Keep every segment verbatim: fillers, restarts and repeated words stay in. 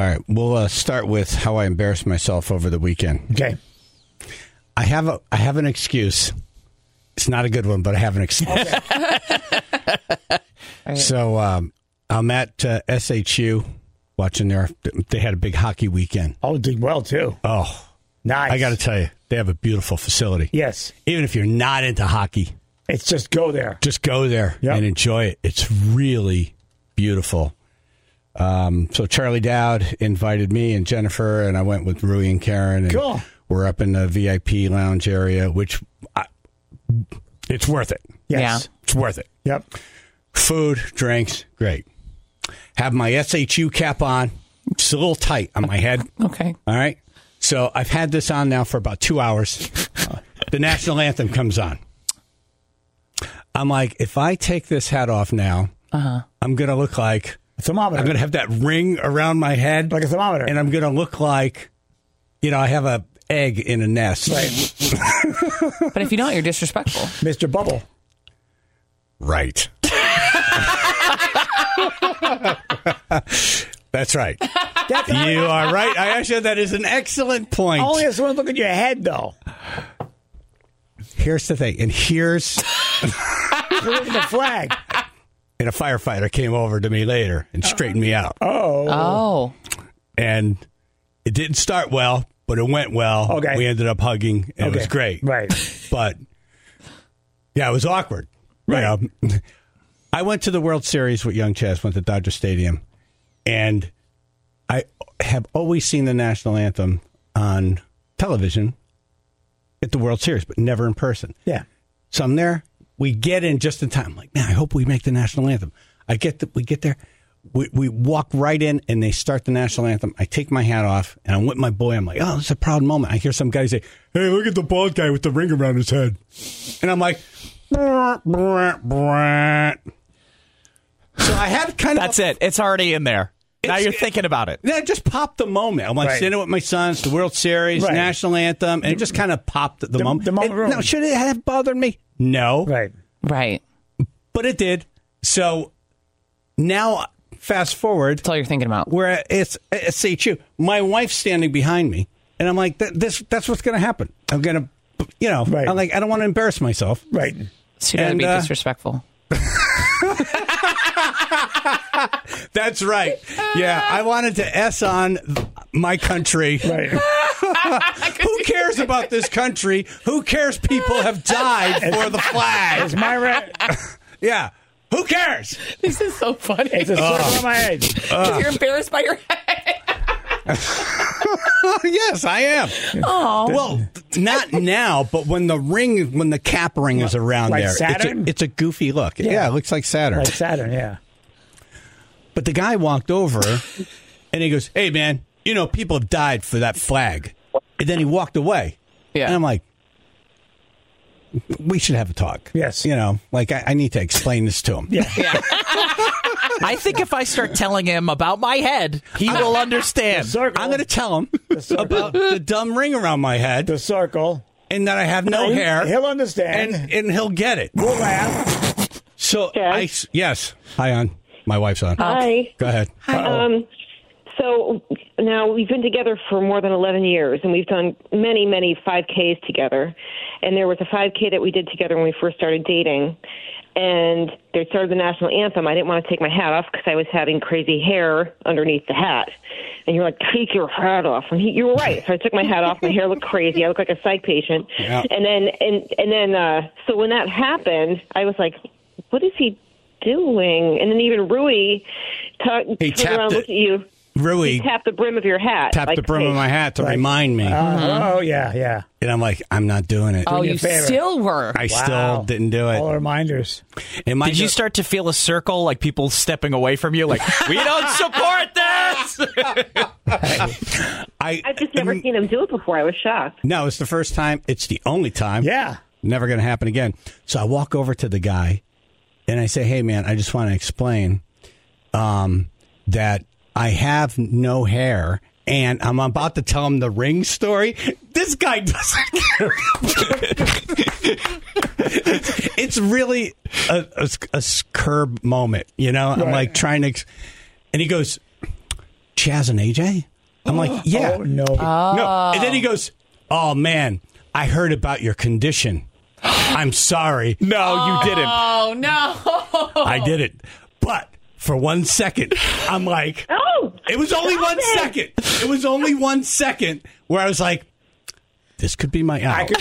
right. We'll uh, start with how I embarrassed myself over the weekend. Okay. I have a I have an excuse. It's not a good one, but I have an excuse. Okay. So um, I'm at uh, S H U watching their. They had a big hockey weekend. Oh, did well too. Oh, nice. I got to tell you, they have a beautiful facility. Yes. Even if you're not into hockey, it's just go there. Just go there yep. and enjoy it. It's really beautiful. Um, so Charlie Dowd invited me and Jennifer, and I went with Rui and Karen. And cool. We're up in the V I P lounge area, which I, it's worth it. Yes. Yeah. It's worth it. Yep. Food, drinks, great. Have my S H U cap on. It's a little tight on my head. Okay. All right. So I've had this on now for about two hours. The national anthem comes on. I'm like, if I take this hat off now, uh-huh. I'm going to look like a thermometer. I'm going to have that ring around my head. Like a thermometer. And I'm going to look like, you know, I have a egg in a nest. Right. But if you don't, you're disrespectful. Mister Bubble. Right. That's right. That's you are right. I actually, that is an excellent point. Only if someone look at your head, though. Here's the thing, and here's look at the flag. And a firefighter came over to me later and straightened me out. Oh. Oh. And it didn't start well, but it went well. Okay. We ended up hugging, and okay. it was great. Right. But, yeah, it was awkward. Right. You know, I went to the World Series with Young Chaz, went to Dodger Stadium, and I have always seen the national anthem on television at the World Series, but never in person. Yeah. So I'm there. We get in just in time. I'm like, man, I hope we make the national anthem. I get the, we get there. We, we walk right in, and they start the national anthem. I take my hat off, and I'm with my boy. I'm like, oh, it's a proud moment. I hear some guy say, hey, look at the bald guy with the ring around his head. And I'm like, brr, brr, brr. So I had kind of... That's a, it. It's already in there. Now you're thinking about it. Yeah, just popped the moment. I'm like right. sitting with my sons, the World Series, right. national anthem, and it just kind of popped the, the moment. The moment it, now, should it have bothered me? No. Right. Right. But it did. So now, fast forward. That's all you're thinking about. We're at it's S H U. My wife's standing behind me, and I'm like, this. That's what's going to happen. I'm going to, you know, right. I'm like, I don't want to embarrass myself. Right. So you got to be uh, disrespectful. That's right. Yeah, I wanted to S on my country. Right. Who cares about this country? Who cares people have died for the flag? It's my right. Yeah. Who cares? This is so funny. It's a circle uh, on my head. Uh, you're embarrassed by your head. Yes, I am. Oh. Well, not now, but when the ring, when the cap ring is around like there, Saturn? It's, a, it's a goofy look. Yeah. yeah, it looks like Saturn. Like Saturn, yeah. But the guy walked over, and he goes, hey, man, you know, people have died for that flag. And then he walked away. Yeah. And I'm like, we should have a talk. Yes. You know, like, I, I need to explain this to him. Yeah. Yeah. I think if I start telling him about my head, he will understand. I'm going to tell him about the dumb ring around my head. The circle. And that I have no he'll, hair. He'll understand. And, and he'll get it. We'll laugh. So, Yes. I, yes. Hi, on. My wife's on. Hi. Go ahead. Um, so now we've been together for more than eleven years, and we've done many, many five Ks together. And there was a five K that we did together when we first started dating. And they started the national anthem. I didn't want to take my hat off because I was having crazy hair underneath the hat. And you're like, take your hat off. And he, you were right. So I took my hat off. My hair looked crazy. I looked like a psych patient. Yeah. And then, and and then, uh, so when that happened, I was like, what is he doing? And then even Rui t- He turned around and tapped looked at you. Rui He tapped the brim of your hat. tapped like, the brim hey. of my hat to Right. remind me. Uh, Mm-hmm. Oh, yeah, yeah. And I'm like, I'm not doing it. Oh, you a you favor. still were. I Wow. still didn't do it. All reminders. And my Did you start to feel a circle, like people stepping away from you, like, we don't support this? I, I've just never mm, seen him do it before. I was shocked. No, it's the first time. It's the only time. Yeah. Never going to happen again. So I walk over to the guy, and I say, hey, man, I just want to explain um, that I have no hair, and I'm about to tell him the ring story. This guy doesn't care. It's really a, a, a curb moment, you know? I'm Right. like trying to... And he goes, Chaz and A J? I'm like, yeah. Oh, no. No. And then he goes, oh, man, I heard about your condition. I'm sorry. No, you didn't. Oh, no. I did it. But for one second, I'm like, Oh, it was only stop one it. second. It was only one second where I was like, this could be my out. I can,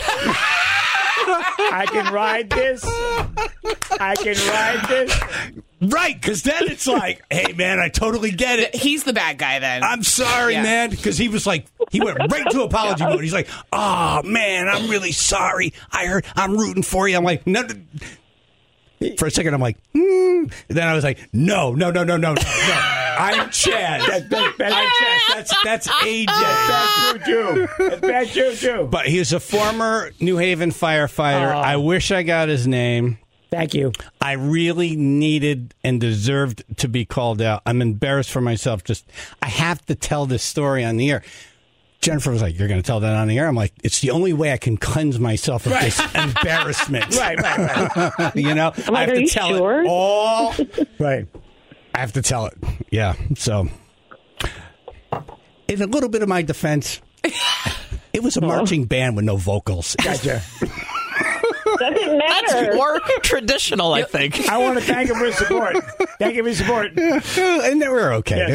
I can ride this. I can ride this. Right, because then it's like, hey, man, I totally get it. He's the bad guy then. I'm sorry, Yeah. man, because he was like, he went right to apology mode. He's like, oh, man, I'm really sorry. I heard, I'm rooting for you. I'm like, no. For a second, I'm like, hmm. Then I was like, no, no, no, no, no, no, no. I'm Chad. That's, that's, that's, I'm Chad. That's, that's A J. bad juju. That's bad juju. But he's a former New Haven firefighter. I wish I got his name. Thank you. I really needed and deserved to be called out. I'm embarrassed for myself. Just, I have to tell this story on the air. Jennifer was like, you're going to tell that on the air? I'm like, it's the only way I can cleanse myself of this embarrassment. Right, right, right. You know, I'm I like, have are to you tell sure? it all. Right. I have to tell it. Yeah. So, in a little bit of my defense, it was a marching band with no vocals. Gotcha. Doesn't That's matter. more traditional, I think. I want to thank him for his support. Thank you for his support. And they were okay. Yes. They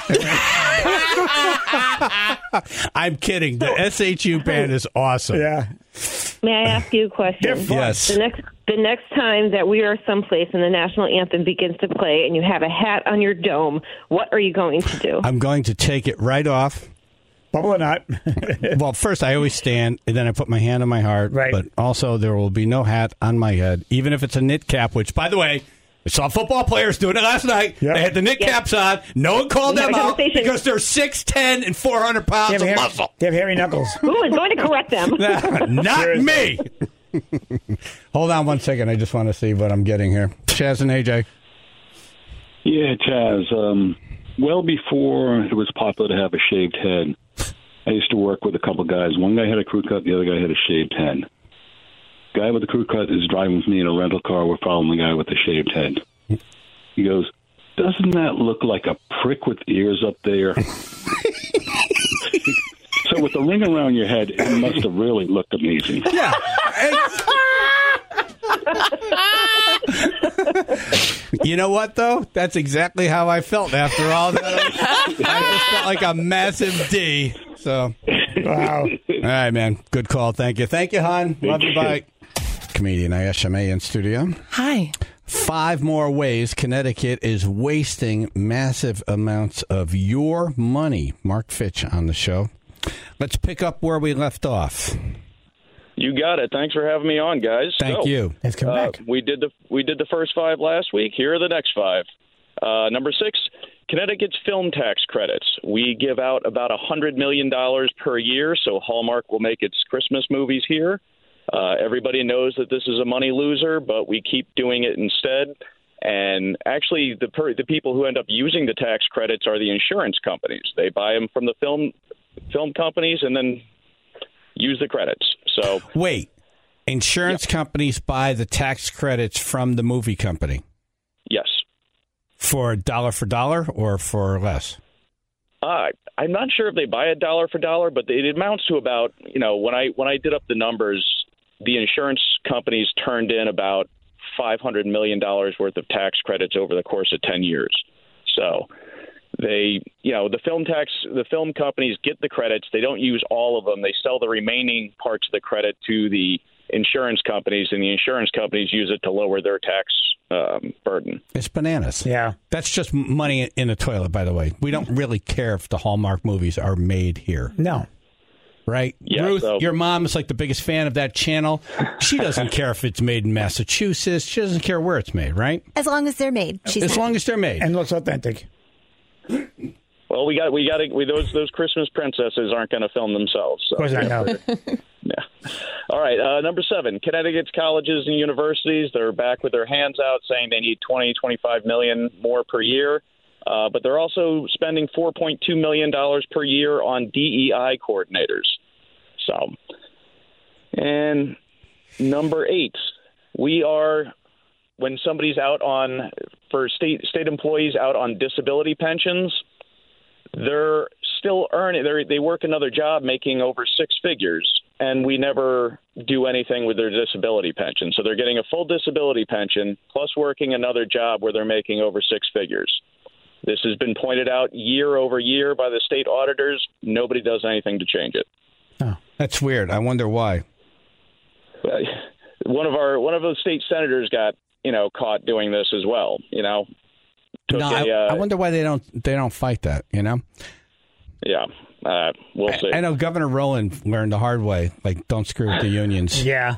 were. I'm kidding. The S H U band is awesome. Yeah. May I ask you a question? They're fun. Yes. The next, the next time that we are someplace and the national anthem begins to play and you have a hat on your dome, what are you going to do? I'm going to take it right off. Bubble or not. Well, first I always stand, and then I put my hand on my heart. Right. But also there will be no hat on my head, even if it's a knit cap, which, by the way, we saw football players doing it last night. Yep. They had the knit Yep. caps on. No one called We had them a out conversation. because they're six ten and four hundred They pounds have, of hairy, muscle. they have hairy knuckles. Who is going to correct them? Not me. Hold on one second. I just want to see what I'm getting here. Chaz and A J. Yeah, Chaz. Um, well before it was popular to have a shaved head, I used to work with a couple guys. One guy had a crew cut, the other guy had a shaved head. The guy with the crew cut is driving with me in a rental car. We're following the guy with the shaved head. He goes, doesn't that look like a prick with ears up there? So with the ring around your head, it must have really looked amazing. Yeah. You know what, though? That's exactly how I felt after all that. I just felt like a massive D. So, Wow. all right, man. Good call. Thank you. Thank you, hon. Love you. Bye. Comedian Ayesha May in studio. Hi. Five more ways Connecticut is wasting massive amounts of your money. Mark Fitch on the show. Let's pick up where we left off. You got it. Thanks for having me on, guys. Thank So, you. Let's come Uh, back. we did the we did the first five last week. Here are the next five. Uh, number six, Connecticut's film tax credits. We give out about a hundred million dollars per year, so Hallmark will make its Christmas movies here. Uh, everybody knows that this is a money loser, but we keep doing it instead. And actually, the per, the people who end up using the tax credits are the insurance companies. They buy them from the film film companies and then use the credits. So Wait. Insurance companies buy the tax credits from the movie company yes. for dollar for dollar or for less? Uh, I'm not sure if they buy it dollar for dollar, but it amounts to about, you know, when I when I did up the numbers, the insurance companies turned in about five hundred million dollars worth of tax credits over the course of ten years. So they, you know, the film tax, the film companies get the credits. They don't use all of them. They sell the remaining parts of the credit to the insurance companies, and the insurance companies use it to lower their tax um, burden. It's bananas. Yeah. That's just money in a toilet, by the way. We don't really care if the Hallmark movies are made here, No. right? Yeah, Ruth, so- your mom is like the biggest fan of that channel. She doesn't care if it's made in Massachusetts. She doesn't care where it's made, right? As long as they're made. She's As happy. long as they're made. And looks authentic. Well, we got we got to we, those those Christmas princesses aren't going to film themselves. So. Of course I know. Yeah. All right. Uh, number seven, Connecticut's colleges and universities, they're back with their hands out saying they need twenty, twenty-five million more per year. Uh, but they're also spending four point two million dollars per year on D E I coordinators. So, and number eight, we are, when somebody's out on, for state state employees out on disability pensions, they're still earning. They they work another job making over six figures, and we never do anything with their disability pension. So they're getting a full disability pension plus working another job where they're making over six figures. This has been pointed out year over year by the state auditors. Nobody does anything to change it. Oh, that's weird. I wonder why. One of our one of the state senators got you know caught doing this as well. You know. No, a, I, uh, I wonder why they don't they don't fight that. You know. Yeah, uh, we'll see. I, I know Governor Rowland learned the hard way. Like, don't screw with the unions. Yeah.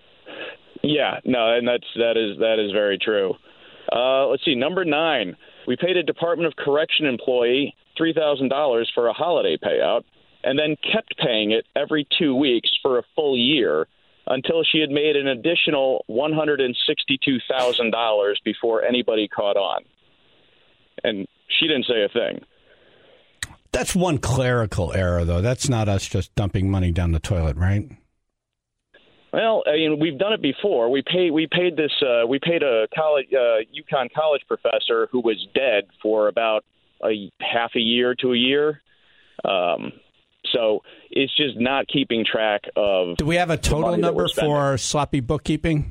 Yeah. No, and that's that is that is very true. Uh, let's see. Number nine. We paid a Department of Correction employee three thousand dollars for a holiday payout, and then kept paying it every two weeks for a full year until she had made an additional one hundred sixty-two thousand dollars before anybody caught on. And she didn't say a thing. That's one clerical error, though. That's not us just dumping money down the toilet, right? Well, I mean, we've done it before. We paid we paid this uh, we paid a college uh, UConn college professor who was dead for about a half a year to a year. Um, so it's just not keeping track of. Do we have a total number for sloppy bookkeeping?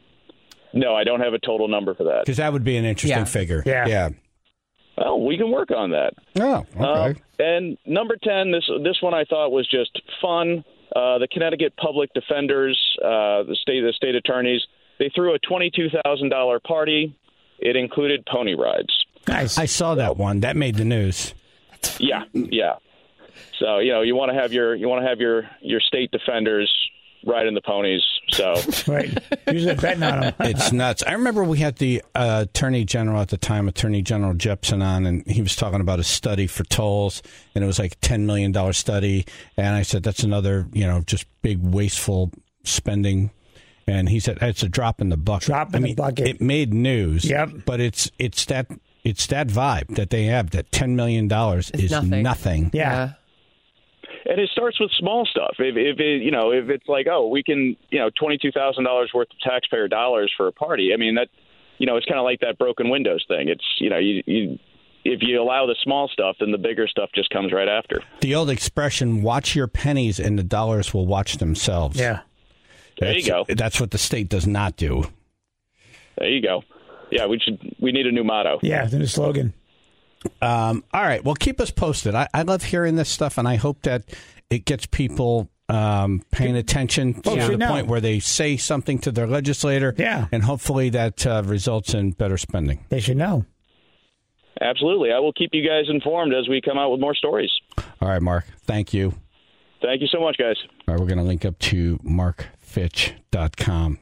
No, I don't have a total number for that. Because that would be an interesting Yeah. figure. Yeah. Yeah. Well, we can work on that. Oh, okay. Uh, and number ten, this this one I thought was just fun. Uh, the Connecticut Public Defenders, uh, the state the state attorneys, they threw a twenty-two thousand dollars party. It included pony rides. Nice. I saw that one. That made the news. Yeah, yeah. So you know you want to have your you want to have your your state defenders riding the ponies. So Right. Usually betting on them. It's nuts. I remember we had the uh, Attorney General at the time, Attorney General Jepsen, on, and he was talking about a study for tolls, and it was like a ten million dollars study. And I said, that's another, you know, just big wasteful spending. And he said, it's a drop in the bucket. Drop in I the mean, bucket. It made news. Yep. But it's it's that it's that vibe that they have, that ten million dollars is nothing. nothing. Yeah. and it starts with small stuff. If if it, you know if it's like oh we can you know twenty-two thousand dollars worth of taxpayer dollars for a party. I mean that you know it's kind of like that broken windows thing. It's you know you you. If you allow the small stuff, then the bigger stuff just comes right after. The old expression, watch your pennies and the dollars will watch themselves. Yeah. There That's, you go. That's what the state does not do. There you go. Yeah, we should. We need a new motto. Yeah, the new slogan. Um, all right. Well, keep us posted. I, I love hearing this stuff, and I hope that it gets people um, paying attention to Folks the should know. point where they say something to their legislator. Yeah. And hopefully that uh, results in better spending. They should know. Absolutely. I will keep you guys informed as we come out with more stories. All right, Mark. Thank you. Thank you so much, guys. All right, we're going to link up to mark fitch dot com.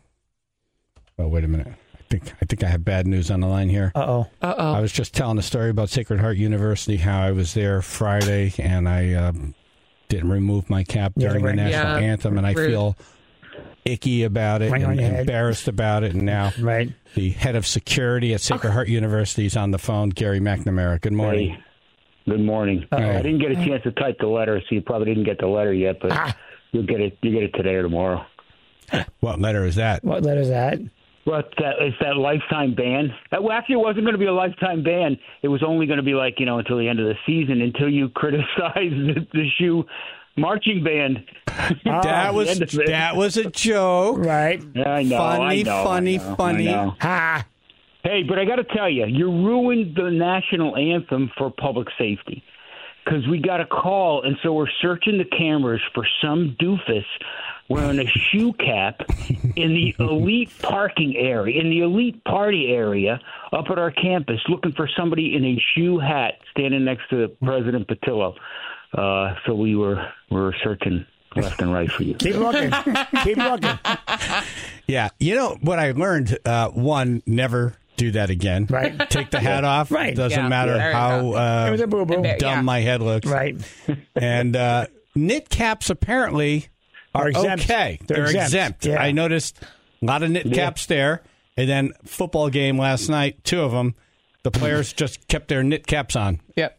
Oh, wait a minute. I think I think I have bad news on the line here. Uh-oh. Uh-oh. I was just telling a story about Sacred Heart University, how I was there Friday and I um, didn't remove my cap Yeah, during right. the national Yeah, anthem, and I rude. feel icky about it Ring on and your head. embarrassed about it. And now Right. the head of security at Sacred Heart University is on the phone, Gary McNamara. Good morning. Hey, good morning. Uh-oh. I didn't get a chance to type the letter, so you probably didn't get the letter yet, but Ah. you'll get it. You get it today or tomorrow. What letter is that? What letter is that? Well, it's that, it's that lifetime ban. Uh, Well, actually, it wasn't going to be a lifetime ban. It was only going to be like you know until the end of the season, until you criticize the, the shoe marching band. That the was end of it. that was a joke. Right. Yeah, I know. Funny, I know, funny, I know, funny. I know. Ha. Hey, but I got to tell you, you ruined the national anthem for public safety because we got a call, and so we're searching the cameras for some doofus wearing a shoe cap in the elite parking area, in the elite party area up at our campus, looking for somebody in a shoe hat standing next to President Patillo. Uh, so we were we were searching left and right for you. Keep looking. Keep looking. Yeah. You know what I learned? Uh, one, never do that again. Right. Take the hat off. Right. Doesn't Yeah. matter There you how go. uh, It was a boo-boo. Embar- dumb Yeah. my head looks. Right. And uh, knit caps apparently Are are exempt. okay. They're They're, exempt. exempt. Yeah. I noticed a lot of knit caps there. And then football game last night, two of them, the players just kept their knit caps on. Yep.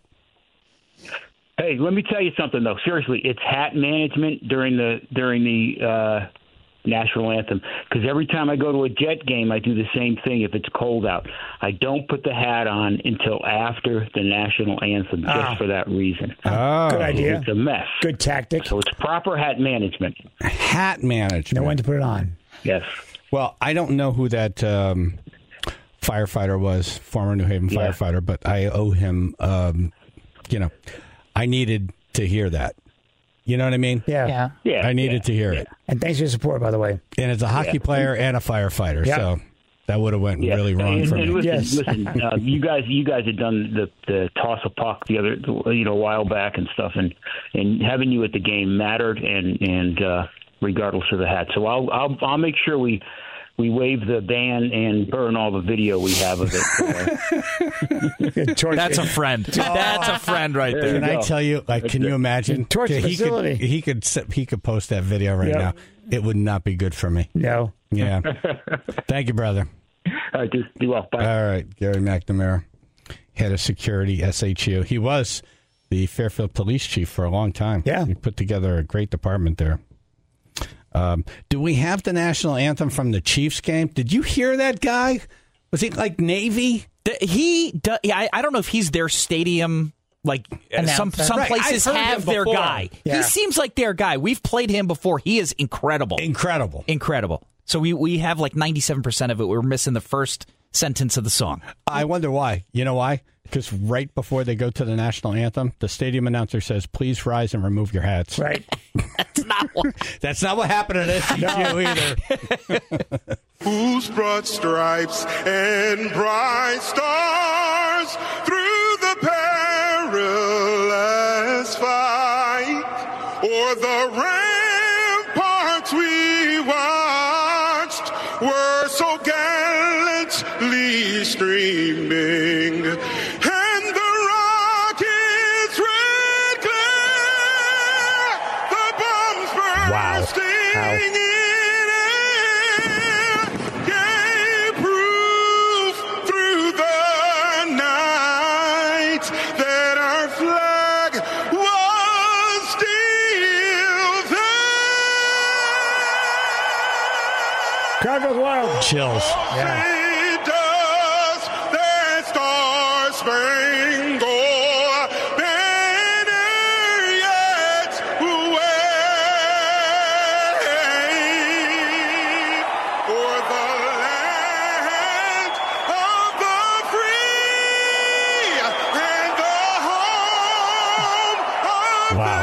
Hey, let me tell you something though. Seriously, it's hat management during the during the uh, national anthem. Because every time I go to a Jet game, I do the same thing if it's cold out. I don't put the hat on until after the national anthem, just Ah. for that reason. Oh, Good idea. It's a mess. Good tactic. So it's proper hat management. hat management. Know when to put it on. Yes. Well, I don't know who that um, firefighter was, former New Haven Yeah. firefighter, but I owe him, um, you know, I needed to hear that. You know what I mean? Yeah. Yeah. Yeah. I needed yeah, to hear yeah. it. And thanks for your support, by the way. And it's a hockey Yeah. player and a firefighter, Yeah. so that would have went Yeah. really wrong and, for and me. Listen, Yes. listen uh, you guys, you guys had done the, the toss a puck the other, you know, a while back and stuff, and and having you at the game mattered, and and uh, regardless of the hat. So I'll I'll I'll make sure we. We wave the ban and burn all the video we have of it. Torch- That's a friend. That's a friend right There there. you Can I go. tell you? Like, can you imagine? Torch the he facility. could he could sit- he could post that video right Yep. now. It would not be good for me. No. Yeah. Thank you, brother. All right, do, do well. Bye. All right, Gary McNamara, head of security, S H U. He was the Fairfield police chief for a long time. Yeah. He put together a great department there. Um, do we have the national anthem from the Chiefs game? Did you hear that guy? Was he like Navy? The- He, do, yeah, I, I don't know if he's their stadium. Like uh, some Announcer. some Right, places I've heard have him their before. guy. Yeah. He seems like their guy. We've played him before. He is incredible. Incredible. Incredible. So we, we have like ninety-seven percent of it. We're missing the first sentence of the song. I wonder why. You know why? Because right before they go to the national anthem, the stadium announcer says, "Please rise and remove your hats." Right. That's not what. That's not what happened at S H U either. Whose broad stripes and bright stars through the perilous fight, o'er the ramparts we watched, were so gallantly streaming, and the rockets red glare, the bombs bursting Wow. in air, gave proof through the night that our flag was still there. Crowd goes wild. Chills. Yeah. It does that star-spangled banner yet wave o'er the land of the free and the home of Wow.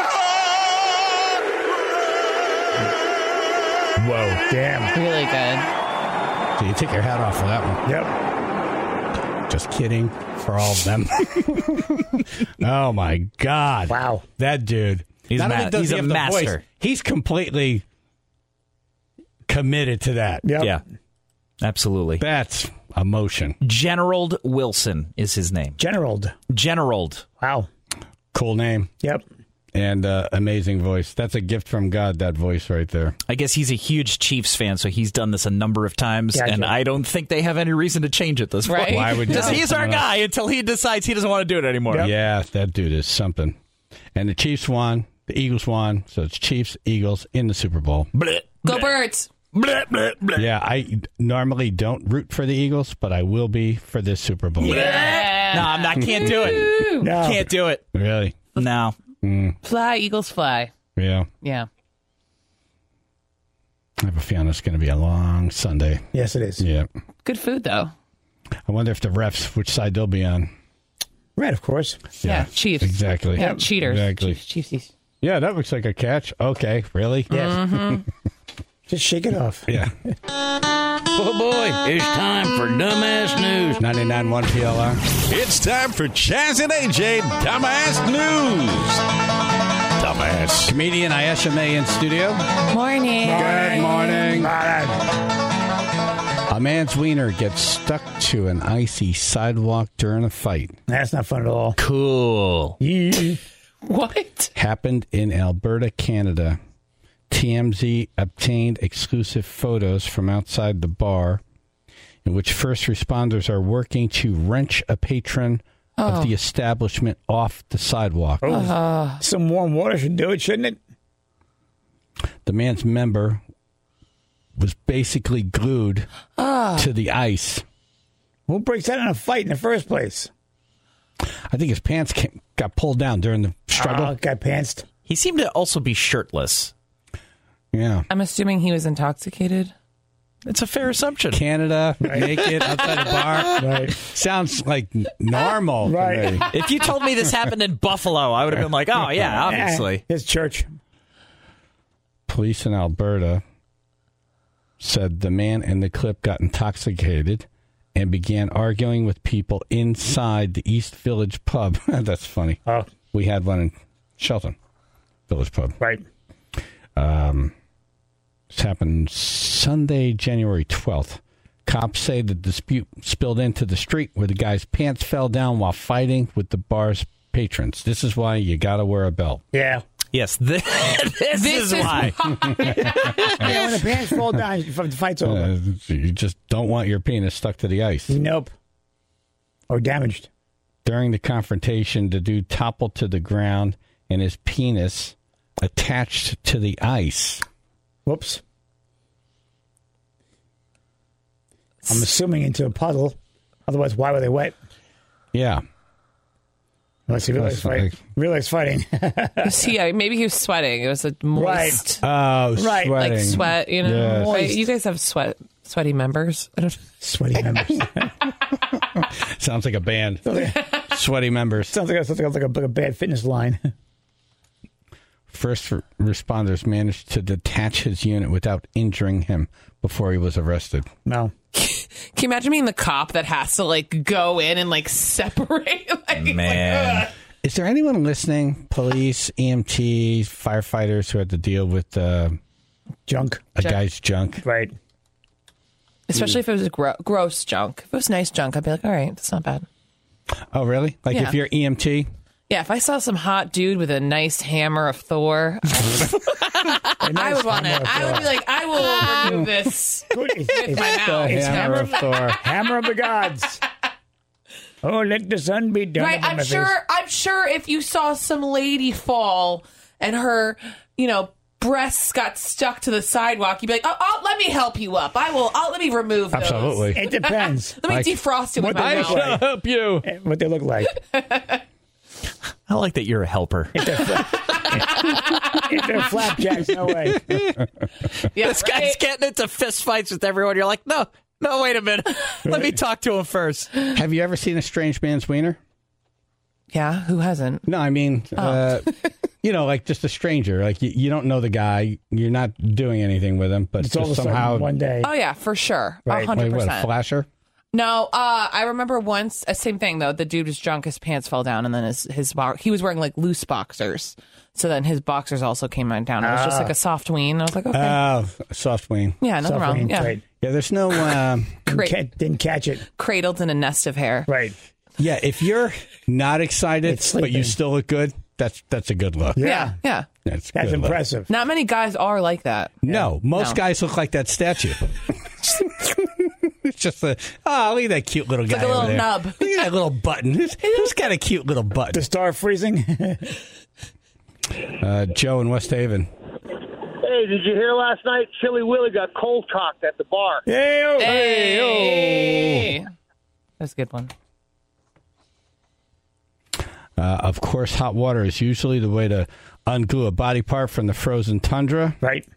the Whoa. Damn. Really good. So you take your hat off for that one. Yep. Just kidding for all of them. Oh, my God. Wow. That dude. He's Not ma- only does he's he a have the voice, master. he's completely committed to that. Yep. Yeah, absolutely. That's emotion. Generald Wilson is his name. Generald. Generald. Wow. Cool name Yep. and uh, amazing voice. That's a gift from God, that voice right there. I guess he's a huge Chiefs fan, so he's done this a number of times, Gotcha. and I don't think they have any reason to change it this Right. point. Why would you? Because he's our guy until he decides he doesn't want to do it anymore. Yep. Yeah, that dude is something. And the Chiefs won. The Eagles won. So it's Chiefs, Eagles in the Super Bowl. Bleh, Go bleh, Birds. bleh, bleh, bleh. Yeah, I normally don't root for the Eagles, but I will be for this Super Bowl. No, I'm not. Can't do it. No. Can't do it. Really? No. Fly, Eagles, fly. Yeah. Yeah. I have a feeling it's going to be a long Sunday. Yes, it is. Yeah. Good food, though. I wonder if the refs, which side they'll be on. Right, of course. Yeah. Chiefs. Exactly. Yeah, cheaters. Exactly. Chiefs, Chiefs. Yeah, that looks like a catch. Okay, really? Yes. Just shake it off. Yeah. Oh boy, it's time for Dumbass News. ninety-nine point one P L R. It's time for Chaz and A J Dumbass News. Dumbass. Comedian Ayesha May in studio. Morning. Good morning. Morning. A man's wiener gets stuck to an icy sidewalk during a fight. That's not fun at all. Cool. Yeah. What? Happened in Alberta, Canada. T M Z obtained exclusive photos from outside the bar in which first responders are working to wrench a patron Oh. of the establishment off the sidewalk. Some warm water should do it, shouldn't it? The man's member was basically glued Ah. to the ice. Who breaks out in a fight in the first place? I think his pants came, got pulled down during the struggle. Oh, got pantsed. He seemed to also be shirtless. Yeah. I'm assuming he was intoxicated. It's a fair assumption. Canada, naked, outside a bar. Right. Sounds like normal. to Right. me. If you told me this happened in Buffalo, I would have been like, oh, yeah, obviously. His church. Police in Alberta said the man in the clip got intoxicated and began arguing with people inside the East Village pub. That's funny. Oh. We had one in Shelton Village pub. Right. Um, this happened Sunday, January twelfth. Cops say the dispute spilled into the street where the guy's pants fell down while fighting with the bar's patrons. This is why you got to wear a belt. Yeah. Yes, this, this, This is, is why. Yeah, when the pants fall down, the fight's over. Uh, you just don't want your penis stuck to the ice. Nope. Or damaged. During the confrontation, the dude toppled to the ground and his penis attached to the ice. Whoops. I'm assuming into a puddle. Otherwise, why were they wet? Yeah. Unless he realized, That's fight, realized fighting. Yeah, maybe he was sweating. It was a moist, Oh, Right. sweating. like sweat. You know, Yes. Wait, you guys have sweat, sweaty members. I don't. Sweaty members. Sounds like a band. Sweaty members. Sounds like, sounds like, like, a, like a bad fitness line. First responders managed to detach his unit without injuring him before he was arrested. No. Can you imagine being the cop that has to like go in and like separate? like, Man. Like, Is there anyone listening? Police, E M Ts, firefighters who had to deal with uh, Junk. a Junk. guy's junk? Right. especially if it was gro- gross junk. If it was nice junk, I'd be like, all right, that's not bad. Oh, really? Like Yeah. if you're E M T? Yeah, if I saw some hot dude with a nice hammer of Thor, I would want to. I would be like, I will remove this Good. It's, with it's my The mouth. hammer of Thor. hammer of the gods. Oh, let the sun be done. Right, upon I'm my sure. face. I'm sure if you saw some lady fall and her, you know, breasts got stuck to the sidewalk, you'd be like, "Oh, oh let me help you up. I will. I'll let me remove those. Absolutely. It depends Let me Like- defrost it with What my they mouth." look like. help you. Eh, What they look like. I like that you're a helper. If they're flapjacks, no way. Yeah, This guy's right? getting into fist fights with everyone. You're like, no, no, wait a minute. Let me talk to him first. Have you ever seen a strange man's wiener? Yeah, who hasn't? No, I mean, Oh. uh, you know, like just a stranger. Like you, you don't know the guy. You're not doing anything with him, but It's all of a just sudden somehow. one day. Oh yeah, for sure, a Right. hundred Like, what, a percent. flasher? No, uh, I remember once, uh, same thing though. The dude was drunk, his pants fell down, and then his his bo- he was wearing like loose boxers, so then his boxers also came on down. It was just like a soft ween. I was like, okay, Oh, soft wing. yeah, nothing wrong. Suffering, Yeah, right. Yeah, there's no. Um, Didn't, Great. ca- didn't catch it. cradled in a nest of hair. Right. yeah, if you're not excited It's but you sleeping. still look good, that's that's a good look. Yeah. Yeah, yeah. That's, That's good look. impressive. Not many guys are like that. No, most No. guys look like that statue. It's just a oh, look at that cute little guy like a over little there. nub. Look at that little button. Who's, who's got a cute little The button? star freezing. Uh, Joe in West Haven. Hey, did you hear last night? Chili Willie got cold cocked at the bar. Hey, Hey, that's a good one. Uh, of course, hot water is usually the way to unglue a body part from the frozen tundra. Right.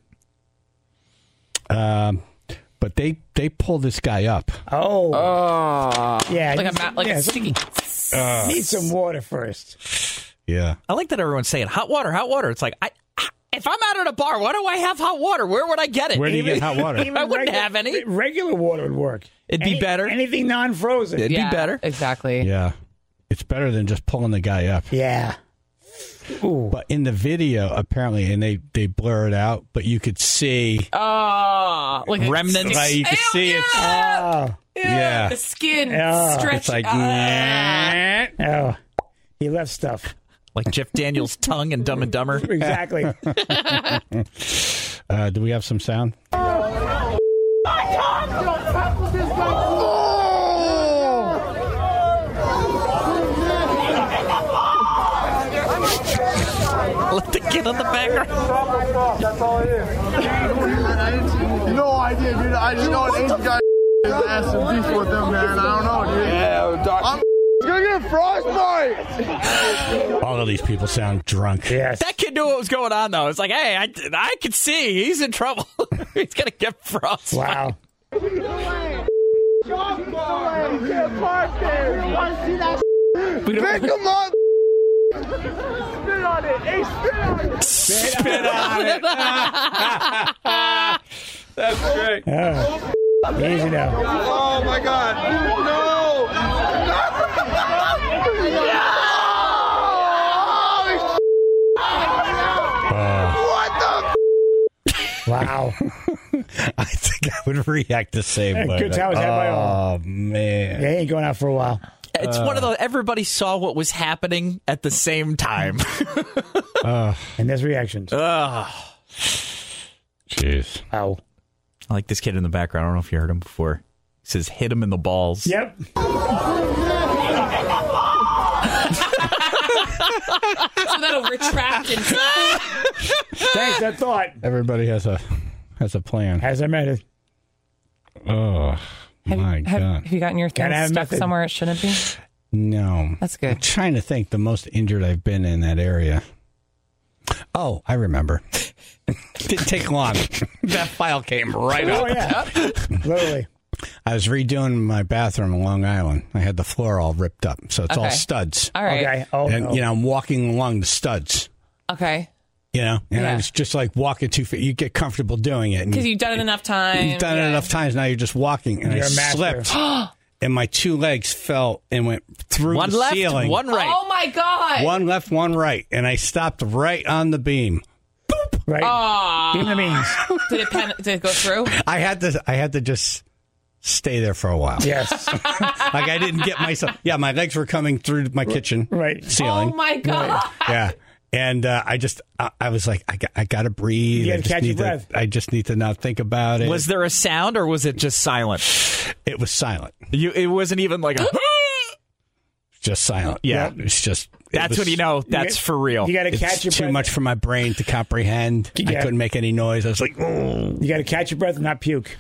Um, but they they pull this guy up. Oh. Oh, Yeah. like a needs- ma- like yeah, a sticky. Need some water first. Yeah. I like that everyone's saying hot water, hot water. It's like, I, if I'm out at a bar, why do I have hot water? Where would I get it? Where do you get hot water? Even I wouldn't regular- have any. Regular water would work. It'd be Any- better. Anything non-frozen. It'd Yeah, be better. Exactly. Yeah. It's better than just pulling the guy up. Yeah. Ooh. But in the video, apparently, and they, they blur it out, but you could see. Oh, like a Remnants. Right, you can Ew, see it's. yeah. Oh. Yeah. The skin Yeah. stretch. It's like. ah. Oh. He left stuff. Like Jeff Daniels' tongue in Dumb and Dumber. Exactly. Uh, do we have some sound? Let the kid in the background. That's all it is. No idea, dude. I just know an Asian guy ass and beef with them, man. I don't know, dude. Yeah, dog. I'm gonna get frostbite. All of these people sound drunk. Yes. That kid knew what was going on, though. It's like, hey, I, I can see he's in trouble. He's gonna get frostbite. Wow. Pick him up. Spit on it. Hey, spit on it. Spit on it. That's great. Uh, easy now. Oh, my God. No. What the? Wow. I think I would react the same Hey, way. good times had my Oh, own. man. Yeah, he ain't going out for a while. It's Uh. one of those, everybody saw what was happening at the same time. Uh, And there's reactions. Ugh. Jeez. Ow. I like this kid in the background. I don't know if you heard him before. He says, hit him in the balls. Yep. So that'll retract and Thanks, that thought. Everybody has a has a plan. Has I met it? Oh, have, my have, God. have you gotten your Gotta thing have stuck method. somewhere it shouldn't be? No. That's good. I'm trying to think the most injured I've been in that area. Oh, I remember. Didn't take long. That file came right Oh, up. yeah. Literally. I was redoing my bathroom in Long Island. I had the floor all ripped up, so it's all Okay. studs. All right. Okay. Oh, and no. you know, I'm walking along the studs. Okay. You know, and Yeah. I was just like walking too fast. You get comfortable doing it, and Because you, you've done it enough times. you've done it Yeah. enough times. Now you're just walking, and You're I a master. slipped, and my two legs fell and went through One the left, ceiling. one right. Oh, my God. One left, one right, and I stopped right on the beam. Right. Aw. Give him the means. Did it, pen- did it go through? I had to, I had to just stay there for a while. Yes. Like I didn't get myself. Yeah, my legs were coming through my kitchen Right. ceiling. Oh, my God. Yeah. And uh, I just, I, I was like, I got, I got to breathe. You I gotta just catch your need to, breath. I just need to not think about it. Was there a sound or was it just silent? It was silent. You, it wasn't even like a. Just silent. Yeah. It's just. it That's was- when you know that's get- for real. You got to It's catch your too breath. much for my brain to comprehend. I Yeah. couldn't make any noise. I was like, oh. You got to catch your breath and not puke.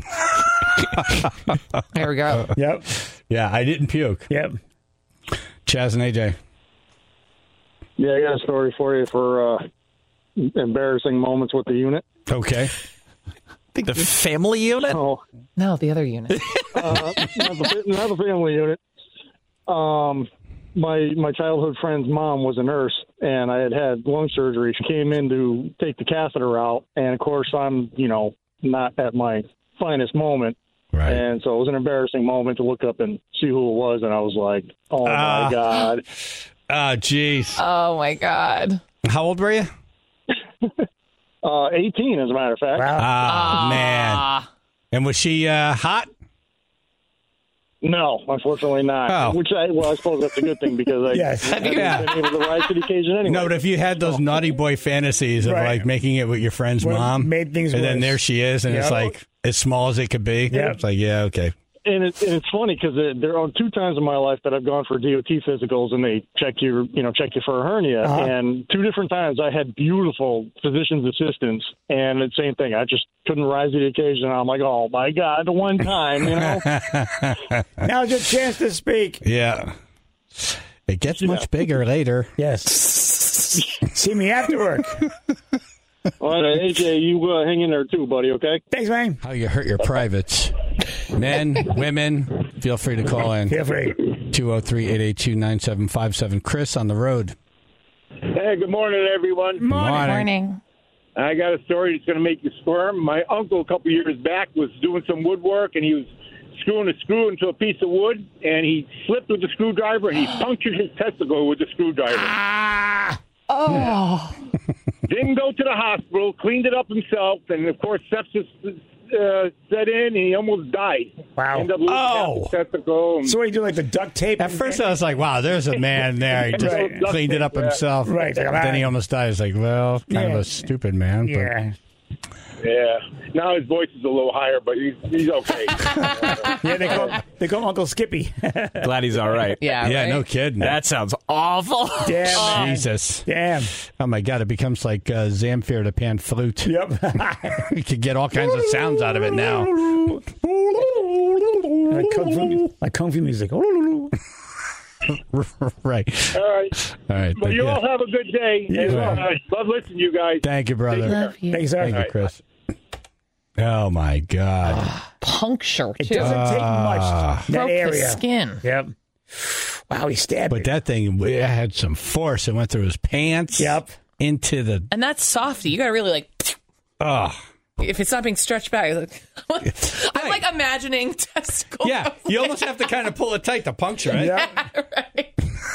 There we go. Yep. Yeah, I didn't puke. Yep. Chaz and A J. Yeah, I got a story for you for uh, embarrassing moments with the unit. Okay. The family unit? Oh, No, the other unit. uh, not, the, not the family unit. Um, my my childhood friend's mom was a nurse, and I had had lung surgery. She came in to take the catheter out, and of course, I'm you know not at my finest moment, Right. and so it was an embarrassing moment to look up and see who it was, and I was like, oh Ah. my god. Oh, jeez. Oh, my God. How old were you? Uh, eighteen, as a matter of fact. Wow. Ah, man. Ah. And was she uh, hot? No, unfortunately not. Oh. Which I well, I suppose that's a good thing because I Yes. haven't Yeah. been able to rise to the occasion anyway. No, but if you had those naughty boy fantasies of Right. like making it with your friend's Well, mom, made things and then worse. there she is, and it's Yep. like as small as it could be. Yep. It's like, yeah, okay. And, it, and it's funny because there are two times in my life that I've gone for D O T physicals and they check you, you know, check you for a hernia. Uh-huh. And two different times I had beautiful physician's assistants, and the same thing. I just couldn't rise to the occasion. I'm like, oh my god, the one time, you know. Now's your chance to speak. Yeah. It gets much bigger later. Yes. See me after work. All right, A J, you uh, hang in there too, buddy. Okay. Thanks, man. How you hurt your privates. Men, women, feel free to call in. Feel free. two oh three, eight eight two, nine seven five seven. Chris on the road. Hey, good morning, everyone. Morning. Morning. I got a story that's going to make you squirm. My uncle, a couple years back, was doing some woodwork, and he was screwing a screw into a piece of wood, and he slipped with the screwdriver, and he punctured his testicle with the screwdriver. Ah. Oh. Didn't go to the hospital, cleaned it up himself, and, of course, sepsis uh, set in, and he almost died. Wow. Ended up losing Oh. half his testicle. And So what do you do, like the duct tape? At first, I was like, wow, there's a man there. He just Right. cleaned it up Yeah. himself. Right. Then he almost died. It's like, well, kind Yeah. of a stupid man. But Yeah. yeah. Now his voice is a little higher, but he's, he's okay. Yeah, they call They call him Uncle Skippy. Glad he's all right. Yeah, Yeah, right? no kidding. That sounds awful. Damn, man. Jesus. Damn. Oh, my God. It becomes like uh, Zamfir the pan flute. Yep. You could get all kinds of sounds out of it now. like, kung fu, like kung fu music. Right. All right. All right. Well, but you yeah. all have a good day. Yeah. And, uh, love listening to you guys. Thank you, brother. Love you. Thanks, sir. Thank you, Chris. Oh, my God. Puncture, It too. doesn't take much. Ah. That Broke the area. skin. Yep. Wow, he stabbed But me. that thing it had some force. It went through his pants. Yep. Into the. And that's softy. You got to really like. Oh. If it's not being stretched back, like, I'm like imagining testicles. Yeah, you almost have to kind of pull it tight to puncture it. Yeah. right.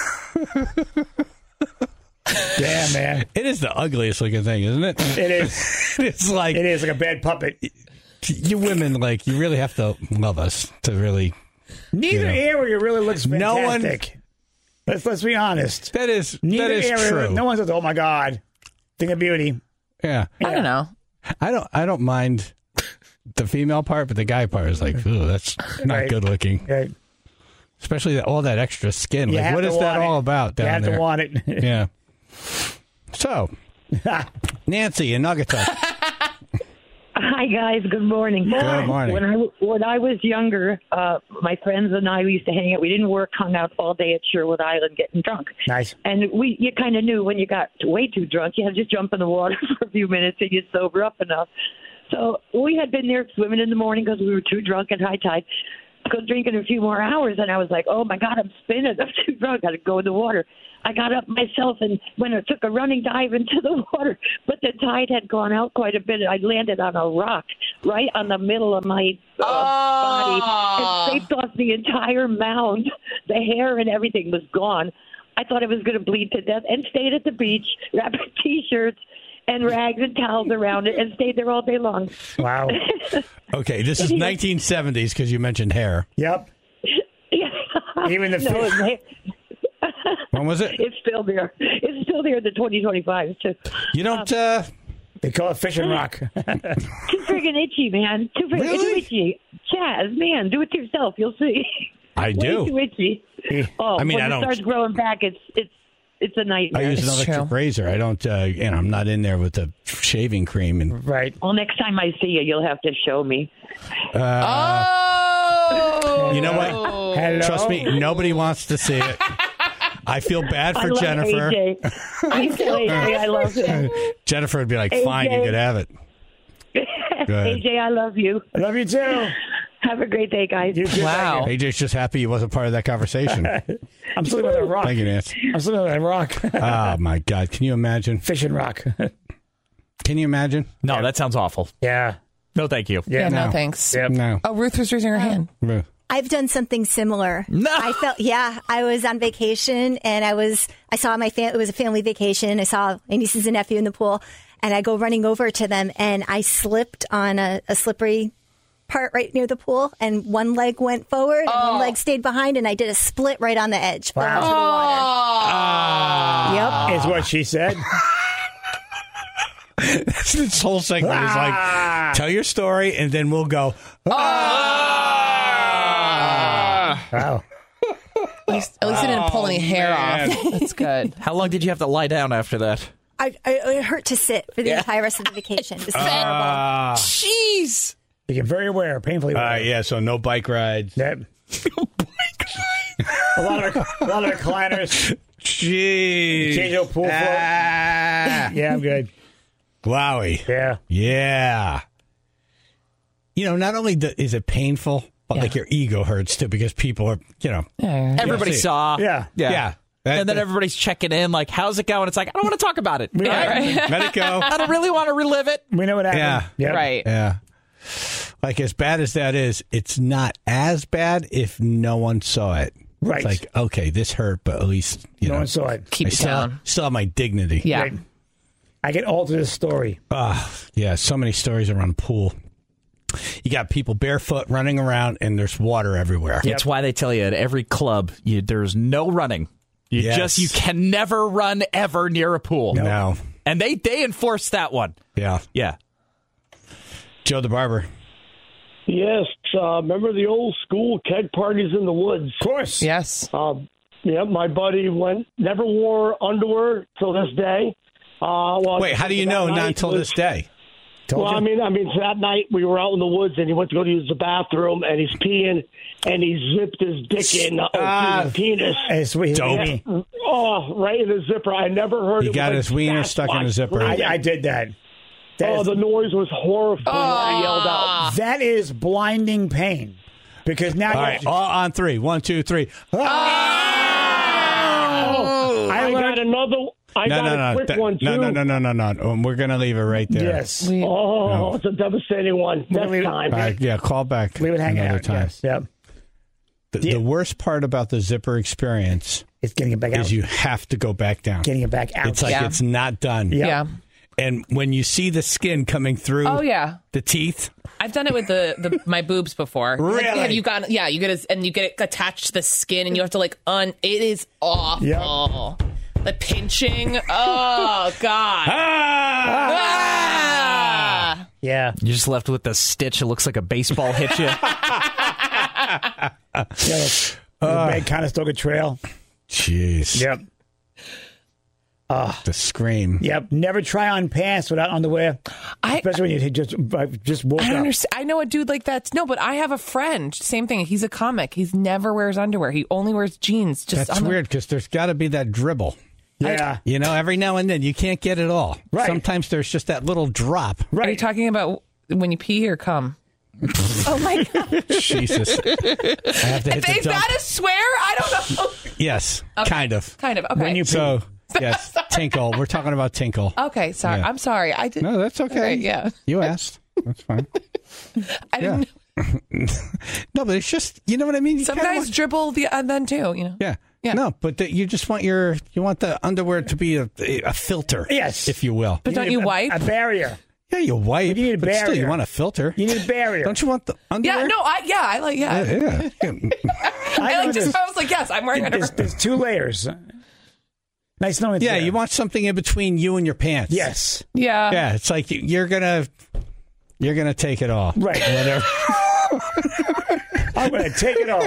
Damn, man. It is the ugliest looking thing, isn't it? It is. It's like It is like a bad puppet. you women, like you really have to love us to really. Neither You know. area really looks No one- fantastic. Let's let's be honest. That is Neither that is area. true. No one says, "Oh my God, thing of beauty." Yeah, I don't know. I don't. I don't mind the female part, but the guy part is like, ooh, that's not Right. good looking. Right. Especially that, all that extra skin. You Like, have what to is that want all it. about down You have there? to want it. Yeah. So, Nancy in Naugatuck. Hi guys, good morning. Good morning. When I when I was younger, uh, my friends and I we used to hang out. We didn't work, hung out all day at Sherwood Island getting drunk. Nice. And we you kind of knew when you got way too drunk, you had to just jump in the water for a few minutes and you sober up enough. So we had been there swimming in the morning because we were too drunk at high tide. Go drinking a few more hours, and I was like, "Oh my God, I'm spinning! I'm too drunk. Got to go in the water." I got up myself and went and took a running dive into the water, but the tide had gone out quite a bit. I landed on a rock right on the middle of my uh, Oh. body and scraped off the entire mound. The hair and everything was gone. I thought I was going to bleed to death, and stayed at the beach, wrapped T-shirts and rags and towels around it, and stayed there all day long. Wow. Okay, this is nineteen seventies because you mentioned hair. Yep. Even the no, fish. it's- When was it? It's still there. It's still there. The twenty twenty-five. Too. You don't. Uh, They call it fishing rock. Too friggin' itchy, man. Too friggin' Really? it's itchy. Chaz, man, do it to yourself. You'll see. I Way do. too itchy. Oh, I mean, when I it don't- starts growing back, it's it's it's a I nightmare. use an electric razor. I don't. Uh, you know, I'm not in there with the shaving cream and. Right. Well, next time I see you, you'll have to show me. Uh, Oh. You know what? Hello? Trust me, nobody wants to see it. I feel bad I for love Jennifer. A J. I feel A J. I love him. Jennifer would be like, A J. "Fine, you could have it." Go ahead. A J, I love you. I love you too. Have a great day, guys. You too. Wow. A J's just happy he wasn't part of that conversation. I'm sleeping with a rock. Thank you, Nancy. I'm sleeping with a rock. Oh my God! Can you imagine? Fishing rock. Can you imagine? No, that sounds awful. Yeah. No, thank you. Yeah, no, No. thanks. Yep. No. Oh, Ruth was raising her hand. No. I've done something similar. No. I felt, yeah, I was on vacation and I was, I saw my fam- it was a family vacation. I saw my nieces and nephew in the pool and I go running over to them and I slipped on a, a slippery part right near the pool and one leg went forward and one leg stayed behind and I did a split right on the edge. Fell Wow. into the water. Yep. Is what she said. That's this whole segment is Ah. like, tell your story, and then we'll go. Ah. Wow. At least, at least it didn't pull any hair off. That's good. How long did you have to lie down after that? I, I, it hurt to sit for the entire rest of the vacation. It was terrible. Ah. Jeez. You get very aware, painfully aware. Uh, yeah, so no bike rides. Yep. a lot of a lot of recliners. Jeez. Occasional pool float. Ah. Yeah, I'm good. Wowie. Yeah. Yeah. You know, not only do, is it painful, but Yeah. like your ego hurts too because people are, you know. Yeah. Everybody see it. saw. Yeah. Yeah. Yeah. That- And then that- everybody's checking in, like, how's it going? It's like, I don't want to talk about it. Yeah, right. Let it go. I don't really want to relive it. We know what happened. Yeah. Yep. Right. Yeah. Like, as bad as that is, it's not as bad if no one saw it. Right. It's like, okay, this hurt, but at least, you No know. one saw it. Keep I it still, down. still have my dignity. Yeah. Right. I can alter this story. Ah, yeah, so many stories around the pool. You got people barefoot running around, and there's water everywhere. That's why they tell you at every club, you, there's no running. You Yes. just, you can never run ever near a pool. No. And they, they enforce that one. Yeah. Yeah. Joe the barber. Yes. Uh, remember the old school keg parties in the woods? Of course. Yes. Um, yeah, my buddy went, never wore underwear till this day. Uh, well, Wait, how do you know not until this day? Well, I mean, I mean, so that night we were out in the woods, and he went to go to use the bathroom, and he's peeing, and he zipped his dick in, uh, Ah, his penis. It's sweet. Yeah. Oh, right in the zipper. I never heard. He it got was his like wiener that stuck in much. a zipper. I, I did that. That Oh, is- the noise was horrifying. I yelled out. That is blinding pain. Because now All right, all on three. One, two, three. Oh, I, I got another. I no, got no, a no, quick That- one too. no, no, no, no, no, no. Um, We're gonna leave it right there. Yes. Oh, No. it's a devastating one. Next time. All right, yeah, call back. We would hang another out. time. Yes. Yep. The, the worst part about the zipper experience It's getting it back is out. you have to go back down. Getting it back out. It's like Yeah. it's not done. Yeah. Yeah. And when you see the skin coming through Oh yeah. the teeth, I've done it with the, the my boobs before. Really? Like, have you got yeah, you get it and you get it attached to the skin and you have to like un it is awful. The pinching. Oh God. Ah! Yeah. You're just left with the stitch. It looks like a baseball hit you. Yeah, the big Conestoga Trail. jeez. Yep. The scream. Yep. Never try on pants without underwear. I- Especially when you just uh, just woke I don't up. understand. I know a dude like that. No, but I have a friend. Same thing. He's a comic. He's never wears underwear. He only wears jeans. Just That's on the- weird because there's got to be that dribble. Yeah. You know, every now and then you can't get it all. Right. Sometimes there's just that little drop. Are you talking about when you pee or cum? Oh my God. Jesus. I have to hit the Is dump. that a swear? I don't know. Yes, Okay. kind of. Kind of. Okay. When you pee. So, yes, tinkle. We're talking about tinkle. Okay, sorry. Yeah. I'm sorry. I did. No, that's okay. All right, yeah. You asked. That's fine. I didn't. No, but it's just, you know what I mean? You Some kinda guys want- dribble the and then too. You know. Yeah. Yeah. No, but the, you just want your, you want the underwear to be a, a filter. Yes. If you will. But don't need you a- wipe? A barrier. Yeah, you wipe. You need a but still, you barrier. want a filter. You need a barrier. Don't you want the underwear? Yeah. No. I. Yeah. I like. Yeah. Yeah. yeah. I, know like just. this. I was like, yes, I'm wearing There's, underwear. there's two layers. Nice knowing it's Yeah, there. you want something in between you and your pants. Yes. Yeah. Yeah, it's like you- you're gonna you're gonna take it off. Right. Whatever. I'm going to take it all.